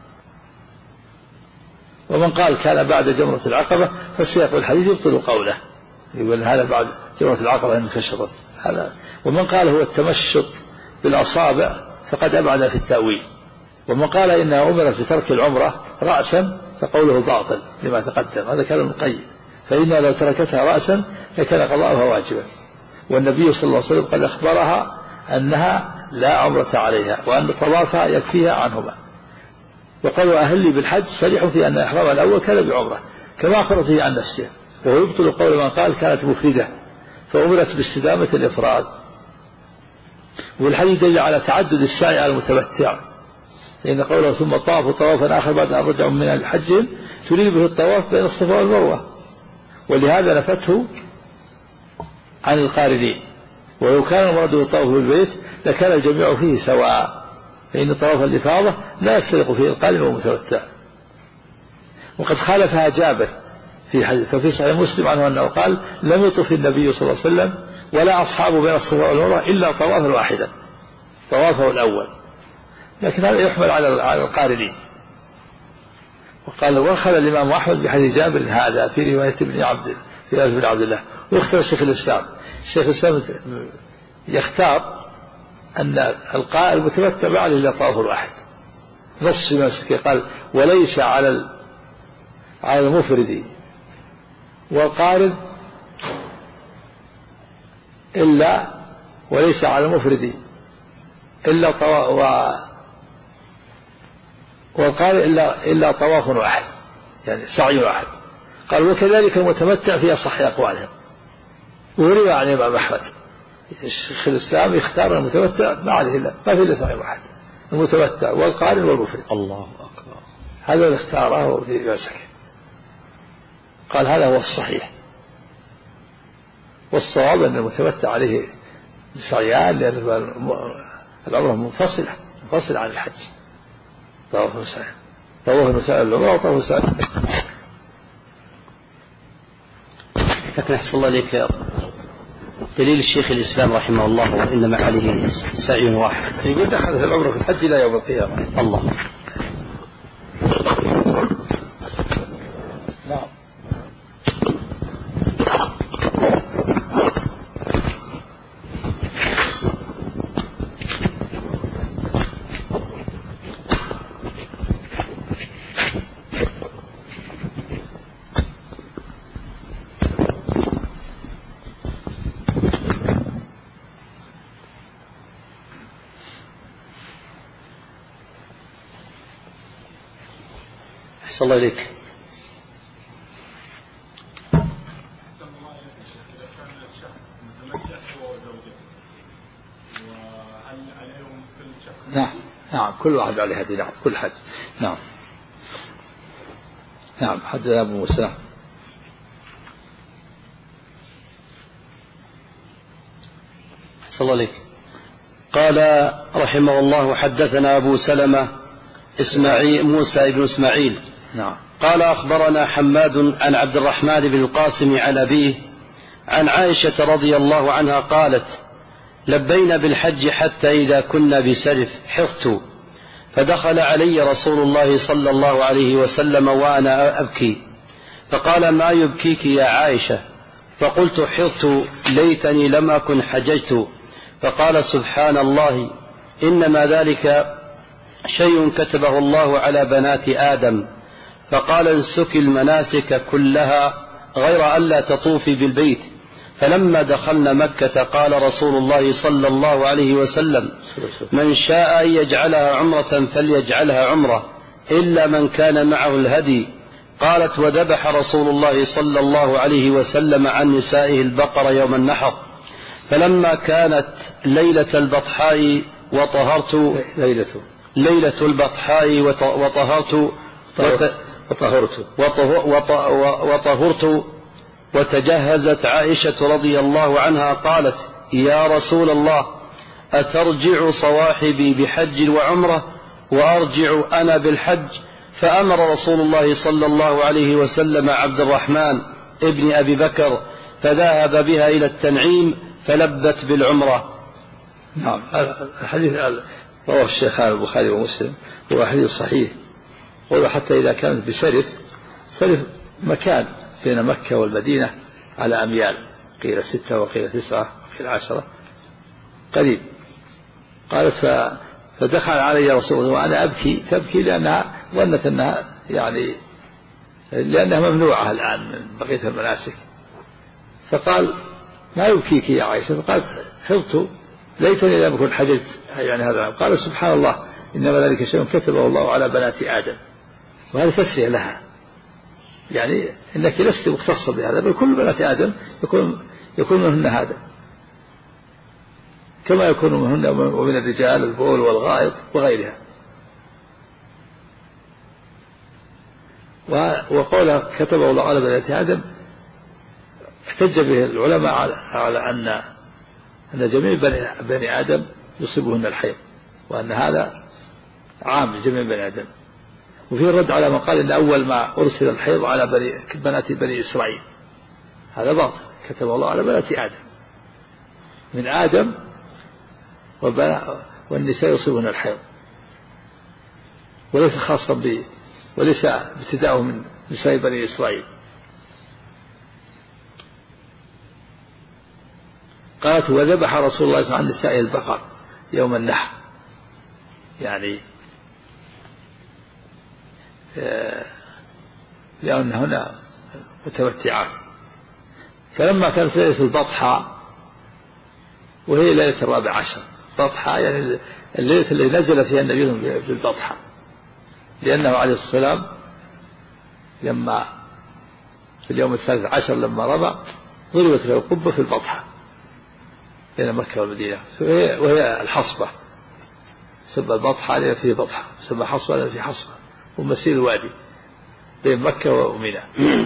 ومن قال كان بعد جمرة العقبة فالسياق الحديث يبطل قوله، يقول هذا بعد جمرة العقبة انتشرت هذا. ومن قال هو التمشط بالأصابع فقد أبعد في التأويل. ومن قال إنها أمرت بترك العمرة رأسا فقوله باطل لما تقدم، هذا كلام ابن القيم، فإنها لو تركتها رأسا لكان قضاؤها واجبا. والنبي صلى الله عليه وسلم قد أخبرها أنها لا عمرة عليها وأن طوافها يكفيها عنهما. وقالوا أهلي بالحج صريح في أن إحرامها الأول كان بعمرة كما أخبرت به عن نفسها، وهو يبطل قول من قال كانت مفردة فأمرت باستدامة الإفراد. والحديث دل على تعدد السعي على المتمتع، لأن قوله ثم طافوا طوافا آخر بعد أن رجعوا من الحج تريد به الطواف بين الصفا والمروة، ولهذا نفته عن القارنين. ولو كان المراد بالطواف بالبيت لكان الجميع فيه سواء، فإن طواف الإفاضة لا يفترق فيه القارن والمتمتع. وقد خالفها جابر في حديث، ففي صحيح مسلم عنه أنه قال لم يطف النبي صلى الله عليه وسلم ولا أصحابه بين الصفا والمروة إلا طوافا واحدا، طوافه الأول، لكن هذا يحمل على القارنين. وقال وأخذ الإمام أحمد بحديث جابر هذا في رواية ابن عبد الله. ويختار الشيخ الإسلام يختار أن المتمتع ما عليه إلا طواف واحد، نص في مسكه قال وليس على المفرد والقارن إلا وليس على المفرد إلا والقارن إلا طواف واحد، يعني سعي واحد. قال وكذلك المتمتع في أصح أقوالهم. وروى عن الإمام أحمد الشيخ الإسلام يختار المتمتع ما عليه إلا ما في إلا سعي واحد، المتمتع والقارن والمفرد. الله أكبر. هذا اللي اختاره في مسكه، قال هذا هو الصحيح، والصواب أن المتمتع عليه سعيان، لأن العمرة منفصلة عن الحج، طواف وسعي، طواف وسعي العمرة وطواف وسعي الحج. لكن أحسن الله إليك دليل الشيخ الإسلام رحمه الله وإنما عليه سعي واحد، يقول دخلت العمرة في الحج إلى يوم القيامة. الله. نعم. أحسن الله إليك. نعم كل واحد عليه هدي، نعم كل حد. نعم حدثنا أبو موسى. صلى الله عليك. قال رحمه الله: حدثنا أبو سلمة موسى بن إسماعيل. نعم. قال أخبرنا حماد عن عبد الرحمن بن القاسم عن أبيه عن عائشة رضي الله عنها قالت: لبينا بالحج حتى إذا كنا بسرف حرت، فدخل علي رسول الله صلى الله عليه وسلم وأنا أبكي، فقال: ما يبكيك يا عائشة؟ فقلت: حرت، ليتني لم أكن حججت. فقال: سبحان الله، إنما ذلك شيء كتبه الله على بنات آدم. فقال: انسك المناسك كلها غير ألا تطوفي بالبيت. فلما دخلنا مكة قال رسول الله صلى الله عليه وسلم: من شاء أن يجعلها عمرة فليجعلها عمرة إلا من كان معه الهدي. قالت: وذبح رسول الله صلى الله عليه وسلم عن نسائه البقر يوم النحر. فلما كانت ليلة البطحاء وطهرت وتجهزت عائشة رضي الله عنها قالت: يا رسول الله، أترجع صواحبي بحج وعمرة وأرجع أنا بالحج؟ فأمر رسول الله صلى الله عليه وسلم عبد الرحمن ابن أبي بكر فذهب بها إلى التنعيم فلبت بالعمرة. نعم. الحديث رواه الشيخان البخاري ومسلم، هو حديث صحيح. وحتى إذا كانت بسرف، سرف مكان بين مكة والمدينة على أميال، قيل 6 وقيل 9 وقيل 10، قريب. قالت: فدخل علي رسول الله وأنا أبكي، تبكي لأنها ظنت أنها لأنها ممنوعة الآن من بقية المناسك. فقال: ما يبكيك يا عائشة؟ فقالت: حفظت، ليتني لم أكن حججت هذا. قال: سبحان الله، إنما ذلك شيء كتبه الله على بنات آدم. وهذا تسرية لها، إنك لست مختصة بهذا، بل كل بنات آدم يكون منهن هذا، كما يكون منهن ومن الرجال البول والغائط وغيرها. وقوله كتبه الله على بنات آدم احتج به العلماء على أن جميع بني آدم يصيبهن الحيض، وأن هذا عام لجميع بني آدم. وفيه الرد على من قال إن أول ما أرسل الحيض على بنات بني إسرائيل، هذا باطل، كتب الله على بنات آدم، من آدم والنساء يصيبهن الحيض، وليس خاصا وليس ابتداءه من نساء بني إسرائيل. قالت: وذبح رسول الله عن نسائه البقر يوم النحر، لأن هنا متمتعات. فلما كانت ليلة البطحاء، وهي ليلة 14 بطحاء، الليلة اللي نزل فيها النبي بالبطحاء، لأنه عليه الصلاة والسلام لما في اليوم 13 لما رمى ضربت له قبة في البطحاء بين مكة والمدينة، وهي الحصبة، سمى البطحاء لأن فيه بطحاء، سمى حصبة لأن فيه حصبة، ومسير الوادي بين مكة ومنى.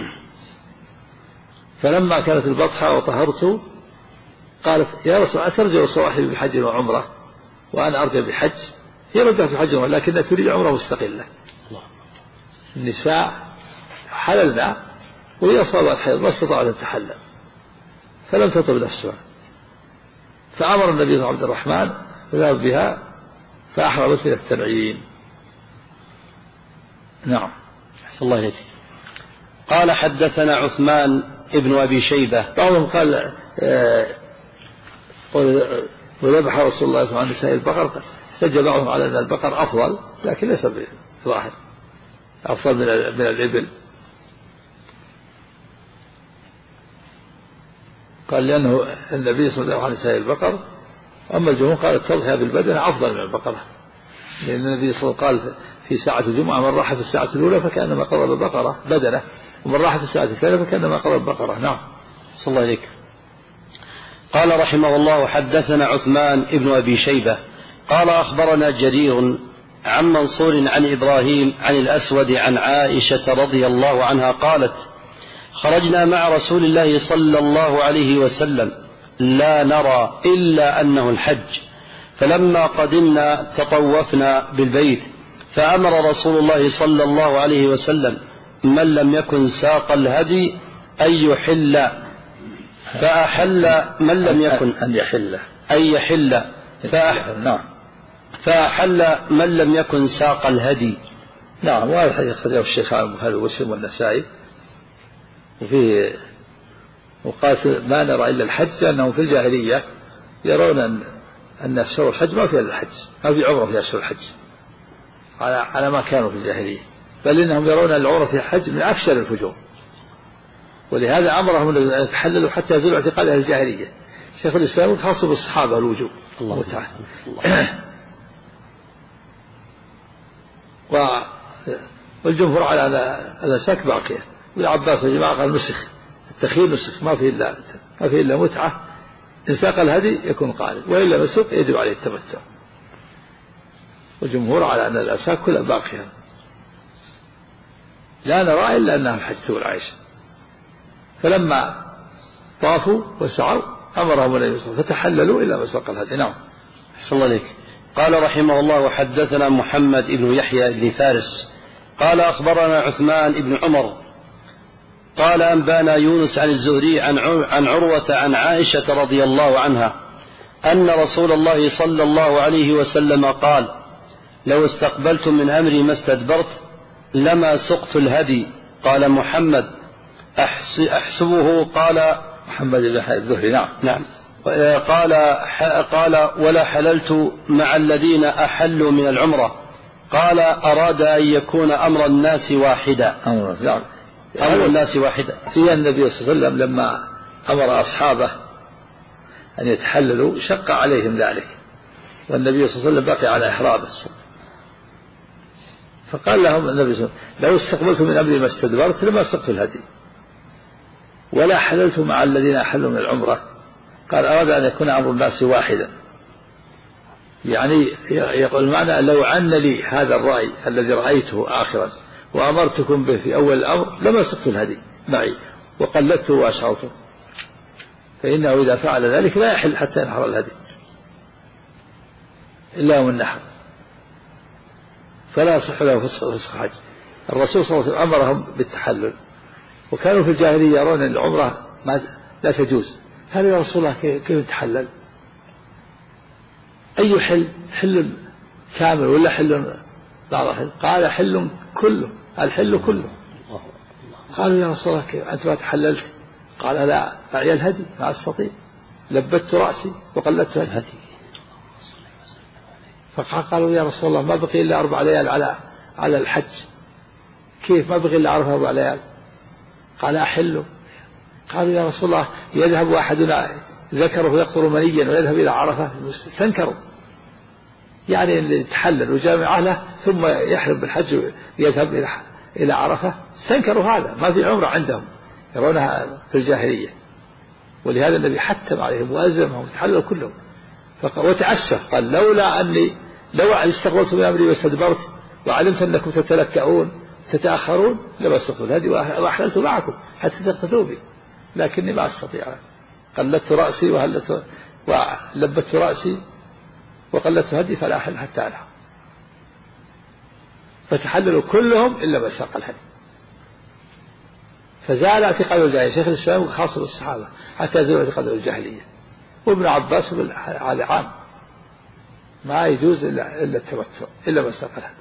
فلما كانت البطحاء وطهرت قالت: يا رسول الله، أترجع صواحبي بحج وعمرة وأنا أرجع بحج؟ هي رجعت بحج وعمرة لكنها تريد عمرة مستقلة. النساء حللنا وهي أصابها الحيض ما استطاعت أن تحلل، فلم تطب نفسها، فأمر النبي عبد الرحمن فذهب بها فأحرمت من التنعيم. نعم. أحسن الله إليك. قال: حدثنا عثمان ابن أبي شيبة. بعضهم قال وذبح رسول الله عن نساء البقر، احتج بعضهم على أن البقر أفضل، لكن ليس بظاهر، أفضل من الإبل. قال لأنه النبي صلى الله عليه وسلم عن نساء البقر، أما الجمهور قال التضحية بالبدنة أفضل من البقرة، لأن النبي صلى الله عليه وسلم قال في ساعة الجمعة: من راح في الساعة الأولى فكأنما قرب البقرة بدنة، ومن راح في الساعة الثانية فكأنما قرب البقرة. نعم. صلى الله عليك. قال رحمه الله: حدثنا عثمان ابن أبي شيبة قال: أخبرنا جرير عن منصور عن إبراهيم عن الأسود عن عائشة رضي الله عنها قالت: خرجنا مع رسول الله صلى الله عليه وسلم لا نرى إلا أنه الحج. فلما قدمنا تطوفنا بالبيت، فأمر رسول الله صلى الله عليه وسلم من لم يكن ساق الهدي أن يحل، فأحل من لم يكن أن يحل فأحل من لم يكن ساق الهدي. نعم. وهذا الحديث خرجه الشيخان البخاري ومسلم والنسائي، وفيه وقال ما نرى إلا الحج، لأنهم في الجاهلية يرون أن أشهر الحج ما فيها الحج، ما في عمرة في أشهر الحج على ما كانوا في الجاهلية، بل إنهم يرون العمرة في الحج من أفشل الفجور، ولهذا أمرهم أن يتحللوا حتى يزولوا اعتقاد أهل الجاهلية. شيخ الإسلام خاص بالصحابة الوجوب الله تعالى. والجمهور على الأساك باقية. ابن عباس والجماعة قال نسخ، التخيير نسخ، ما فيه إلا متعة، إن ساق الهدي يكون قارن، وإلا مسوق يجب عليه التمتع. والجمهور على أن الأساك كلها باقية، لا نرى إلا أنها الحج تقول عائشة. فلما طافوا وسعوا أمرهم النبي صلى الله عليه وسلم فتحللوا إلا ما ساق الهدي. نعم. أحسن الله عليك. قال رحمه الله: وحدثنا محمد بن يحيى بن فارس قال أخبرنا عثمان بن عمر قال أنبانا يونس عن الزهري عن عروة عن عائشة رضي الله عنها أن رسول الله صلى الله عليه وسلم قال: لو استقبلت من أمري ما استدبرت لما سقت الهدي. قال محمد: أحسبه. قال محمد بن يحيى الزهري. نعم. قال: ولا حللت مع الذين أحلوا من العمرة. قال: أراد أن يكون أمر الناس واحدا. أمر الناس واحدا. في النبي صلى الله عليه وسلم لما أمر أصحابه أن يتحللوا شق عليهم ذلك، والنبي صلى الله عليه وسلم بقي على إحرامه، فقال لهم النبي صلى الله عليه وسلم: لو استقبلت من أمري ما استدبرت لما سقت الهدي، ولا حللت مع الذين أحلوا من العمرة. قال: أراد أن يكون أمر الناس واحدا، يعني يقول معنى لو عن لي هذا الرأي الذي رأيته آخرا وأمرتكم به في أول الأمر لما سقت الهدي معي وقلدته وأشعرته، فإنه إذا فعل ذلك لا يحل حتى ينحر الهدي إلا من نحر، فلا يصح له فسخ حج. الرسول صلى الله عليه وسلم أمرهم بالتحلل، وكانوا في الجاهلية يرون أن العمرة لا تجوز. قالوا: يا رسول الله كيف نتحلل؟ أي حل كامل ولا حل بعض الحل؟ قال: حل كله، الحل كله. قالوا: يا رسول الله كيف أنت ما تحللت؟ قال: لا، معي الهدي ما أستطيع، لبت رأسي وقلدت الهدي. فقالوا: يا رسول الله ما بقي إلا 4 ليال على الحج. كيف ما بقي إلا 4 ليال؟ قال: أحله. قالوا: يا رسول الله يذهب واحدنا ذكره يقطر منيا ويذهب إلى عرفة. استنكروا، يعني اللي يتحلل وجامع أهله ثم يحرم بالحج ويذهب إلى عرفة، استنكروا هذا، ما في عمرة عندهم، يرونها في الجاهلية. ولهذا النبي حتم عليهم وألزمهم يتحللوا كلهم، وتأسف قال: لولا أني لو استقبلت من أمري واستدبرت وعلمت أنكم تتلكؤون تتأخرون لما استقبلت الهدي وأحللت معكم حتى تقتدوا بي، لكني ما أستطيع. قلدت رأسي ولبت رأسي وقلدت هدي فلا أحل حتى أنحر. فتحللوا كلهم إلا ما ساق الهدي، فزال اعتقاد الجاهلية. شيخ الإسلام خاص بالصحابة حتى يزول اعتقاد الجاهلية. وابن عباس على عام ما يجوز إلا التمتع إلا ما ساق الهدي.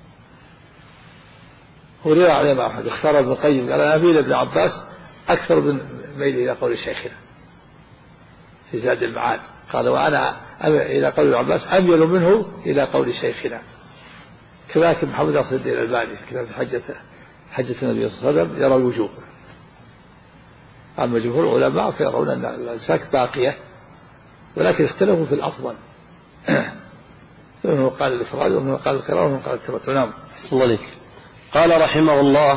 ورواية عليه الإمام أحمد اختار ابن القيم قال: أنا أميل ابن عباس أكثر من ميل إلى قول شيخنا في زاد المعاد. قال: وأنا إلى قول ابن عباس أميل منه إلى قول شيخنا. كذلك محمد ناصر الدين الألباني في كتاب حجة النبي صلى الله عليه وسلم يرى الوجوب. أما جمهور العلماء فيرون أن الأنساك باقية، ولكن اختلفوا في الأفضل. منهم قال الإفراد ومنهم قال القرار ومنهم قال التمتع. نعم. صلى الله عليك. قال رحمه الله: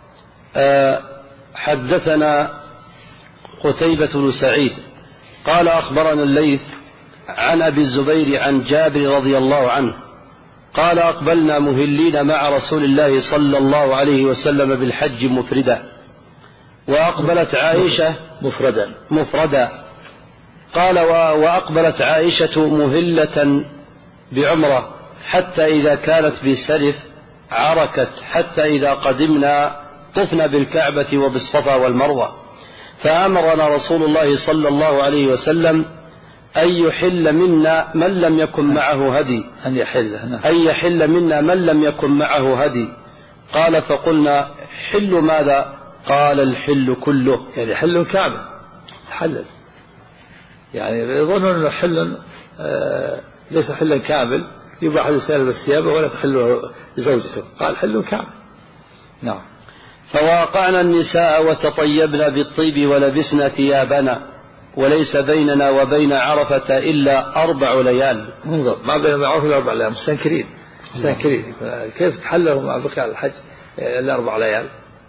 حدثنا قتيبة بن سعيد قال أخبرنا الليث عن أبي الزبير عن جابر رضي الله عنه قال: أقبلنا مهلين مع رسول الله صلى الله عليه وسلم بالحج مفردا، وأقبلت عائشة مفردا. قال وأقبلت عائشة مهلة بعمرة حتى إذا كانت بسرف عركت حتى إذا قدمنا طفنا بالكعبة وبالصفا والمروة، فأمرنا رسول الله صلى الله عليه وسلم أن يحل منا من لم يكن معه هدي، أن يحل منا من لم يكن معه هدي. قال فقلنا حل ماذا؟ قال الحل كله، يعني حل كامل تحلل، يعني يظنون أنه حل ليس حلا كامل يباح لسائر الثياب ولا تحل لزوجته، قال حل كامل. نعم. فواقعنا النساء وتطيبنا بالطيب ولبسنا ثيابنا وليس بيننا وبين عرفة إلا 4 ليال. انظر، ما بيننا عرفة إلا 4 ليال، مستنكرين كيف تحللوا مع بقاء الحج إلا 4 ليال.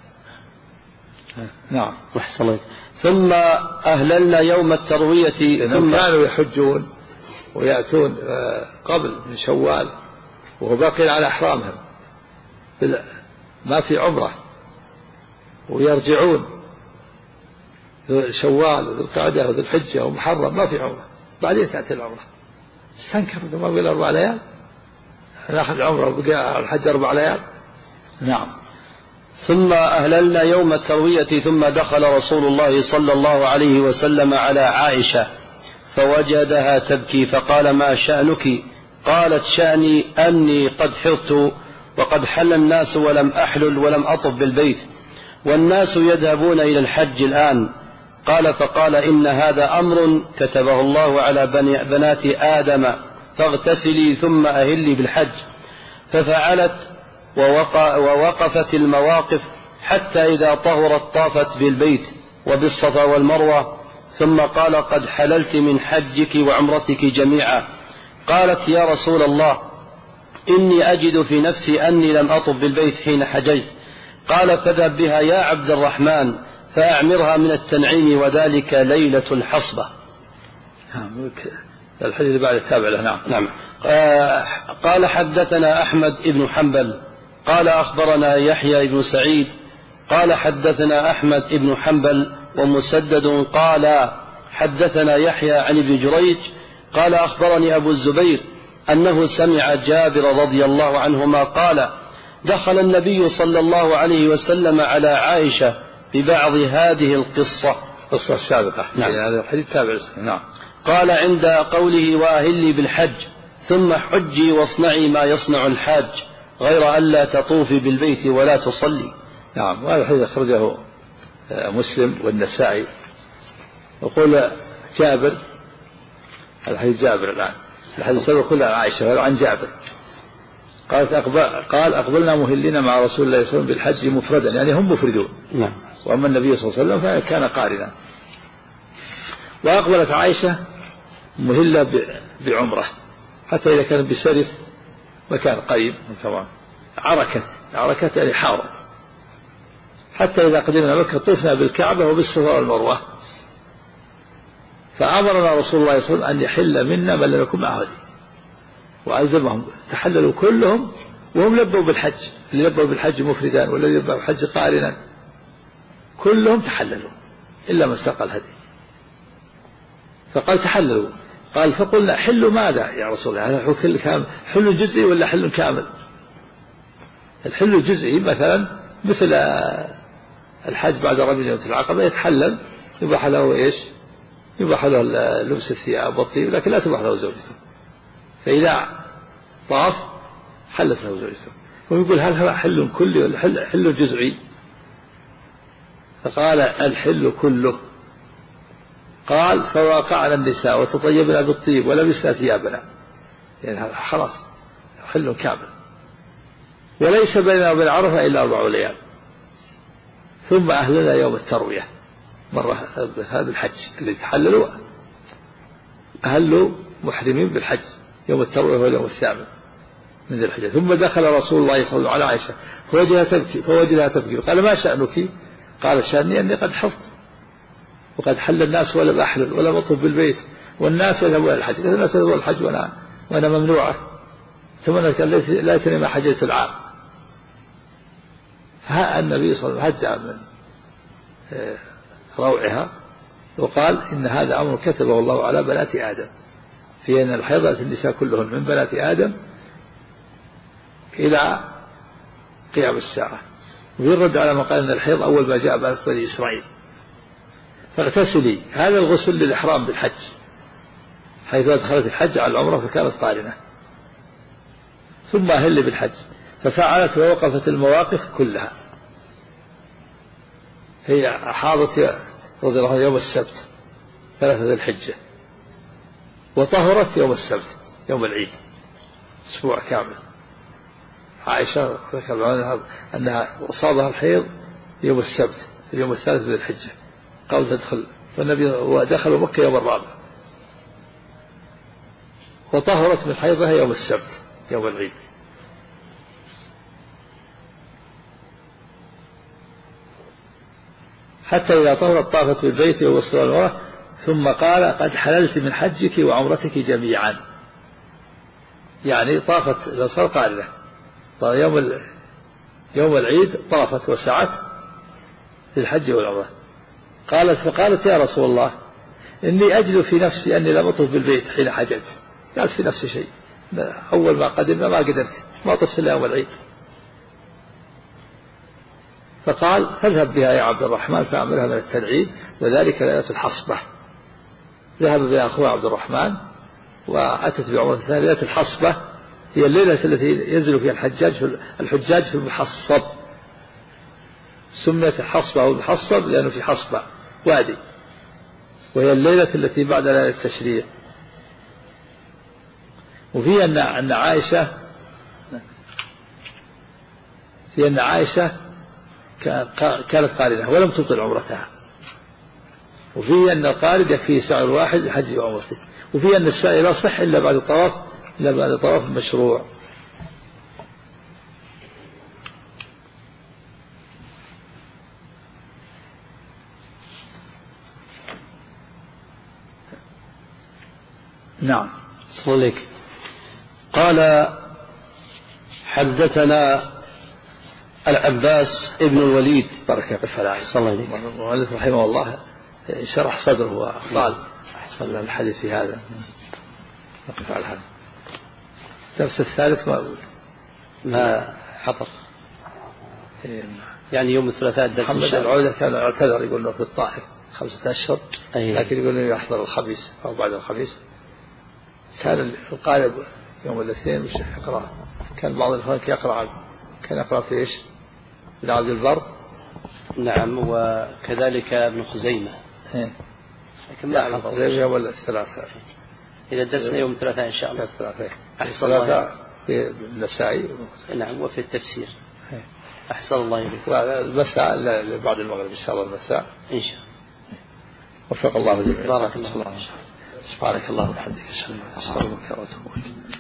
نعم. ثم أهللنا يوم التروية، ثم كانوا يحجون ويأتون قبل من شوال وهو باقي على أحرامهم ما في عمرة، ويرجعون شوال وذو القعدة وذو الحجة ومحرم ما في عمرة، بعدين تأتي العمرة. استنكر ما بقي 4 ليال، ناخذ عمرة وبقى الحج 4 ليال. نعم. ثم أهللنا يوم التروية ثم دخل رسول الله صلى الله عليه وسلم على عائشة فوجدها تبكي فقال ما شأنك؟ قالت شأني أني قد حضت وقد حل الناس ولم أحلل ولم أطب بالبيت والناس يذهبون إلى الحج الآن. قال فقال إن هذا أمر كتبه الله على بنات آدم فاغتسلي ثم أهلي بالحج. ففعلت ووقفت المواقف حتى إذا طهرت طافت بالبيت وبالصفا والمروة، ثم قال قد حللت من حجك وعمرتك جميعا. قالت يا رسول الله إني أجد في نفسي أني لم أطب بالبيت حين حجيت. قال فاذهب بها يا عبد الرحمن فأعمرها من التنعيم وذلك ليلة الحصبة. الحديث بعد التابع له. نعم. قال حدثنا أحمد بن حنبل قال أخبرنا يحيى بن سعيد قال حدثنا أحمد بن حنبل ومسدد قال حدثنا يحيى عن ابن جريج قال أخبرني أبو الزبير أنه سمع جابر رضي الله عنهما قال دخل النبي صلى الله عليه وسلم على عائشة ببعض هذه القصة السابقة. نعم. هذا الحديث تابع. نعم. قال عند قوله وأهلي بالحج ثم حجي واصنعي ما يصنع الحاج غير ألا تطوفي بالبيت ولا تصلي. نعم. وهذا الحديث أخرجه مسلم والنسائي. يقول جابر، الحديث جابر الآن، الحديث السابق كله عن عائشة عن جابر قال أقبلنا مهلين مع رسول الله صلى الله عليه وسلم بالحج مفردا، يعني هم مفردون. نعم. وأما النبي صلى الله عليه وسلم فكان قارنا. وأقبلت عائشة مهلة بعمرة حتى إذا كانت بسرف مكان قريب كمان عركت يعني حارت حتى إذا قدمنا مكة طفنا بالكعبة وبالصفا والمروة. فأمرنا رسول الله صلى الله عليه وسلم أن يحل منا من لم يكن معه هدي، وألزمهم تحللوا كلهم وهم لبوا بالحج، اللي لبوا بالحج مفردا والذي لبوا بالحج قارنا كلهم تحللوا إلا من ساق الهدي. فقال تحللوا، قال فقلنا حل ماذا يا رسول الله؟ حل جزئي ولا حل كامل؟ الحل الجزئي مثلا مثل الحج بعد رمي جمرة العقبة يتحلل يباح له ايش؟ يباح له لبس الثياب والطيب، لكن لا تباح له زوجته. فإذا طاف حلت له زوجته. ويقول هل هو حل كلي ولا حل جزئي؟ فقال الحل كله. قال فواقعنا النساء وتطيبنا بالطيب ولبسنا ثيابنا، يعني خلاص حل كامل. وليس بيننا وبين عرفة إلا 4 ليال. ثم أهلنا يوم التروية مرة، هذا الحج الذي تحللوا أهلوا محرمين بالحج يوم التروية هو اليوم 8 من ذي الحجة. ثم دخل رسول الله صلى الله عليه عائشة فوجدها تبكي قال ما شأنك؟ قال شأني أني قد حفظت وقد حل الناس ولم أحلل ولم أطف بالبيت والناس يذهبون الحج. الناس يذهبون الحج وأنا ممنوعة، ثم ليتني ما حجيت العام. ها النبي صلى الله عليه وسلم هدأ من روعها وقال إن هذا أمر كتبه الله على بنات آدم، في أن الحيض النساء كلهن من بنات آدم إلى قيام الساعة. ويرد على ما قال أن الحيض أول ما جاء بنات بني إسرائيل. فاغتسلي، هذا الغسل للإحرام بالحج، حيث أدخلت الحج على العمرة فكانت قارنة، ثم أهل بالحج، ففعلت ووقفت المواقف كلها. هي حاضت رضي الله عنها يوم السبت 3 ذي الحجة، وطهرت يوم السبت يوم العيد أسبوع كامل. عائشة ذكر أنها أصابها الحيض يوم السبت اليوم 3 ذي الحجة، قال تدخل، والنبي ودخلوا مكة يوم 4، وطهرت من حيضها يوم السبت يوم العيد. حتى إذا طهرت طافت بالبيت ووسط العمرة، ثم قال قد حللت من حجك وعمرتك جميعا، يعني طافت إذا صار قارنة يوم العيد طافت وسعت للحج والعمرة. فقالت يا رسول الله إني أجد في نفسي أني لم أطف بالبيت حين حجت، قالت في نفسي شيء، أول ما قدمنا ما قدرت، ما طفت إلا يوم العيد. فقال فاذهب بها يا عبد الرحمن فأعملها من التنعيم، وذلك ليلة الحصبة. ذهب بها أخوها عبد الرحمن وأتت بعمرة ثانية. ليلة الحصبة هي الليلة التي ينزل فيها الحجاج في المحصب، سميت الحصبة أو المحصب لأنه في حصبة وادي، وهي الليلة التي بعد ليلة التشريع. وفي أن عائشة كانت قارنة ولم تبطل عمرتها. وفي أن القارن يكفيه سعي الواحد لحج وعمرته. وفي أن السعي لا صح إلا بعد الطواف المشروع. نعم. صلى الله عليك. قال حدثنا العباس ابن الوليد بركة بالفلاح صلى الله عليه وسلم المؤلف رحمه الله شرح صدره وقال أحسن الحديث في هذا. نقف على هذا. الدرس الثالث ما حضر يعني يوم الثلاثاء الدرس محمد العودة كان اعتذر يقول له في الطائف 5 أشهر لكن يقول له يحضر الخميس أو بعد الخميس. كان القارئ يوم الاثنين مش يقرأ، كان بعض الإخوان كان يقرأ في إيش؟ ابن عبد البر. نعم. وكذلك ابن خزيمة. لكن لا حفظ خزيمة يوم الثلاثاء. إذا درسنا يوم الثلاثاء إن شاء الله. أحسن الله في النسائي. نعم. وفي التفسير. أحسن الله إليك. والمساء بعد المغرب إن شاء الله المساء إن شاء الله. وفق الله الجميع. بارك الله. سبحانك اللهم وبحمدك أشهد أن لا إله إلا أنت أستغفرك وأتوب إليك.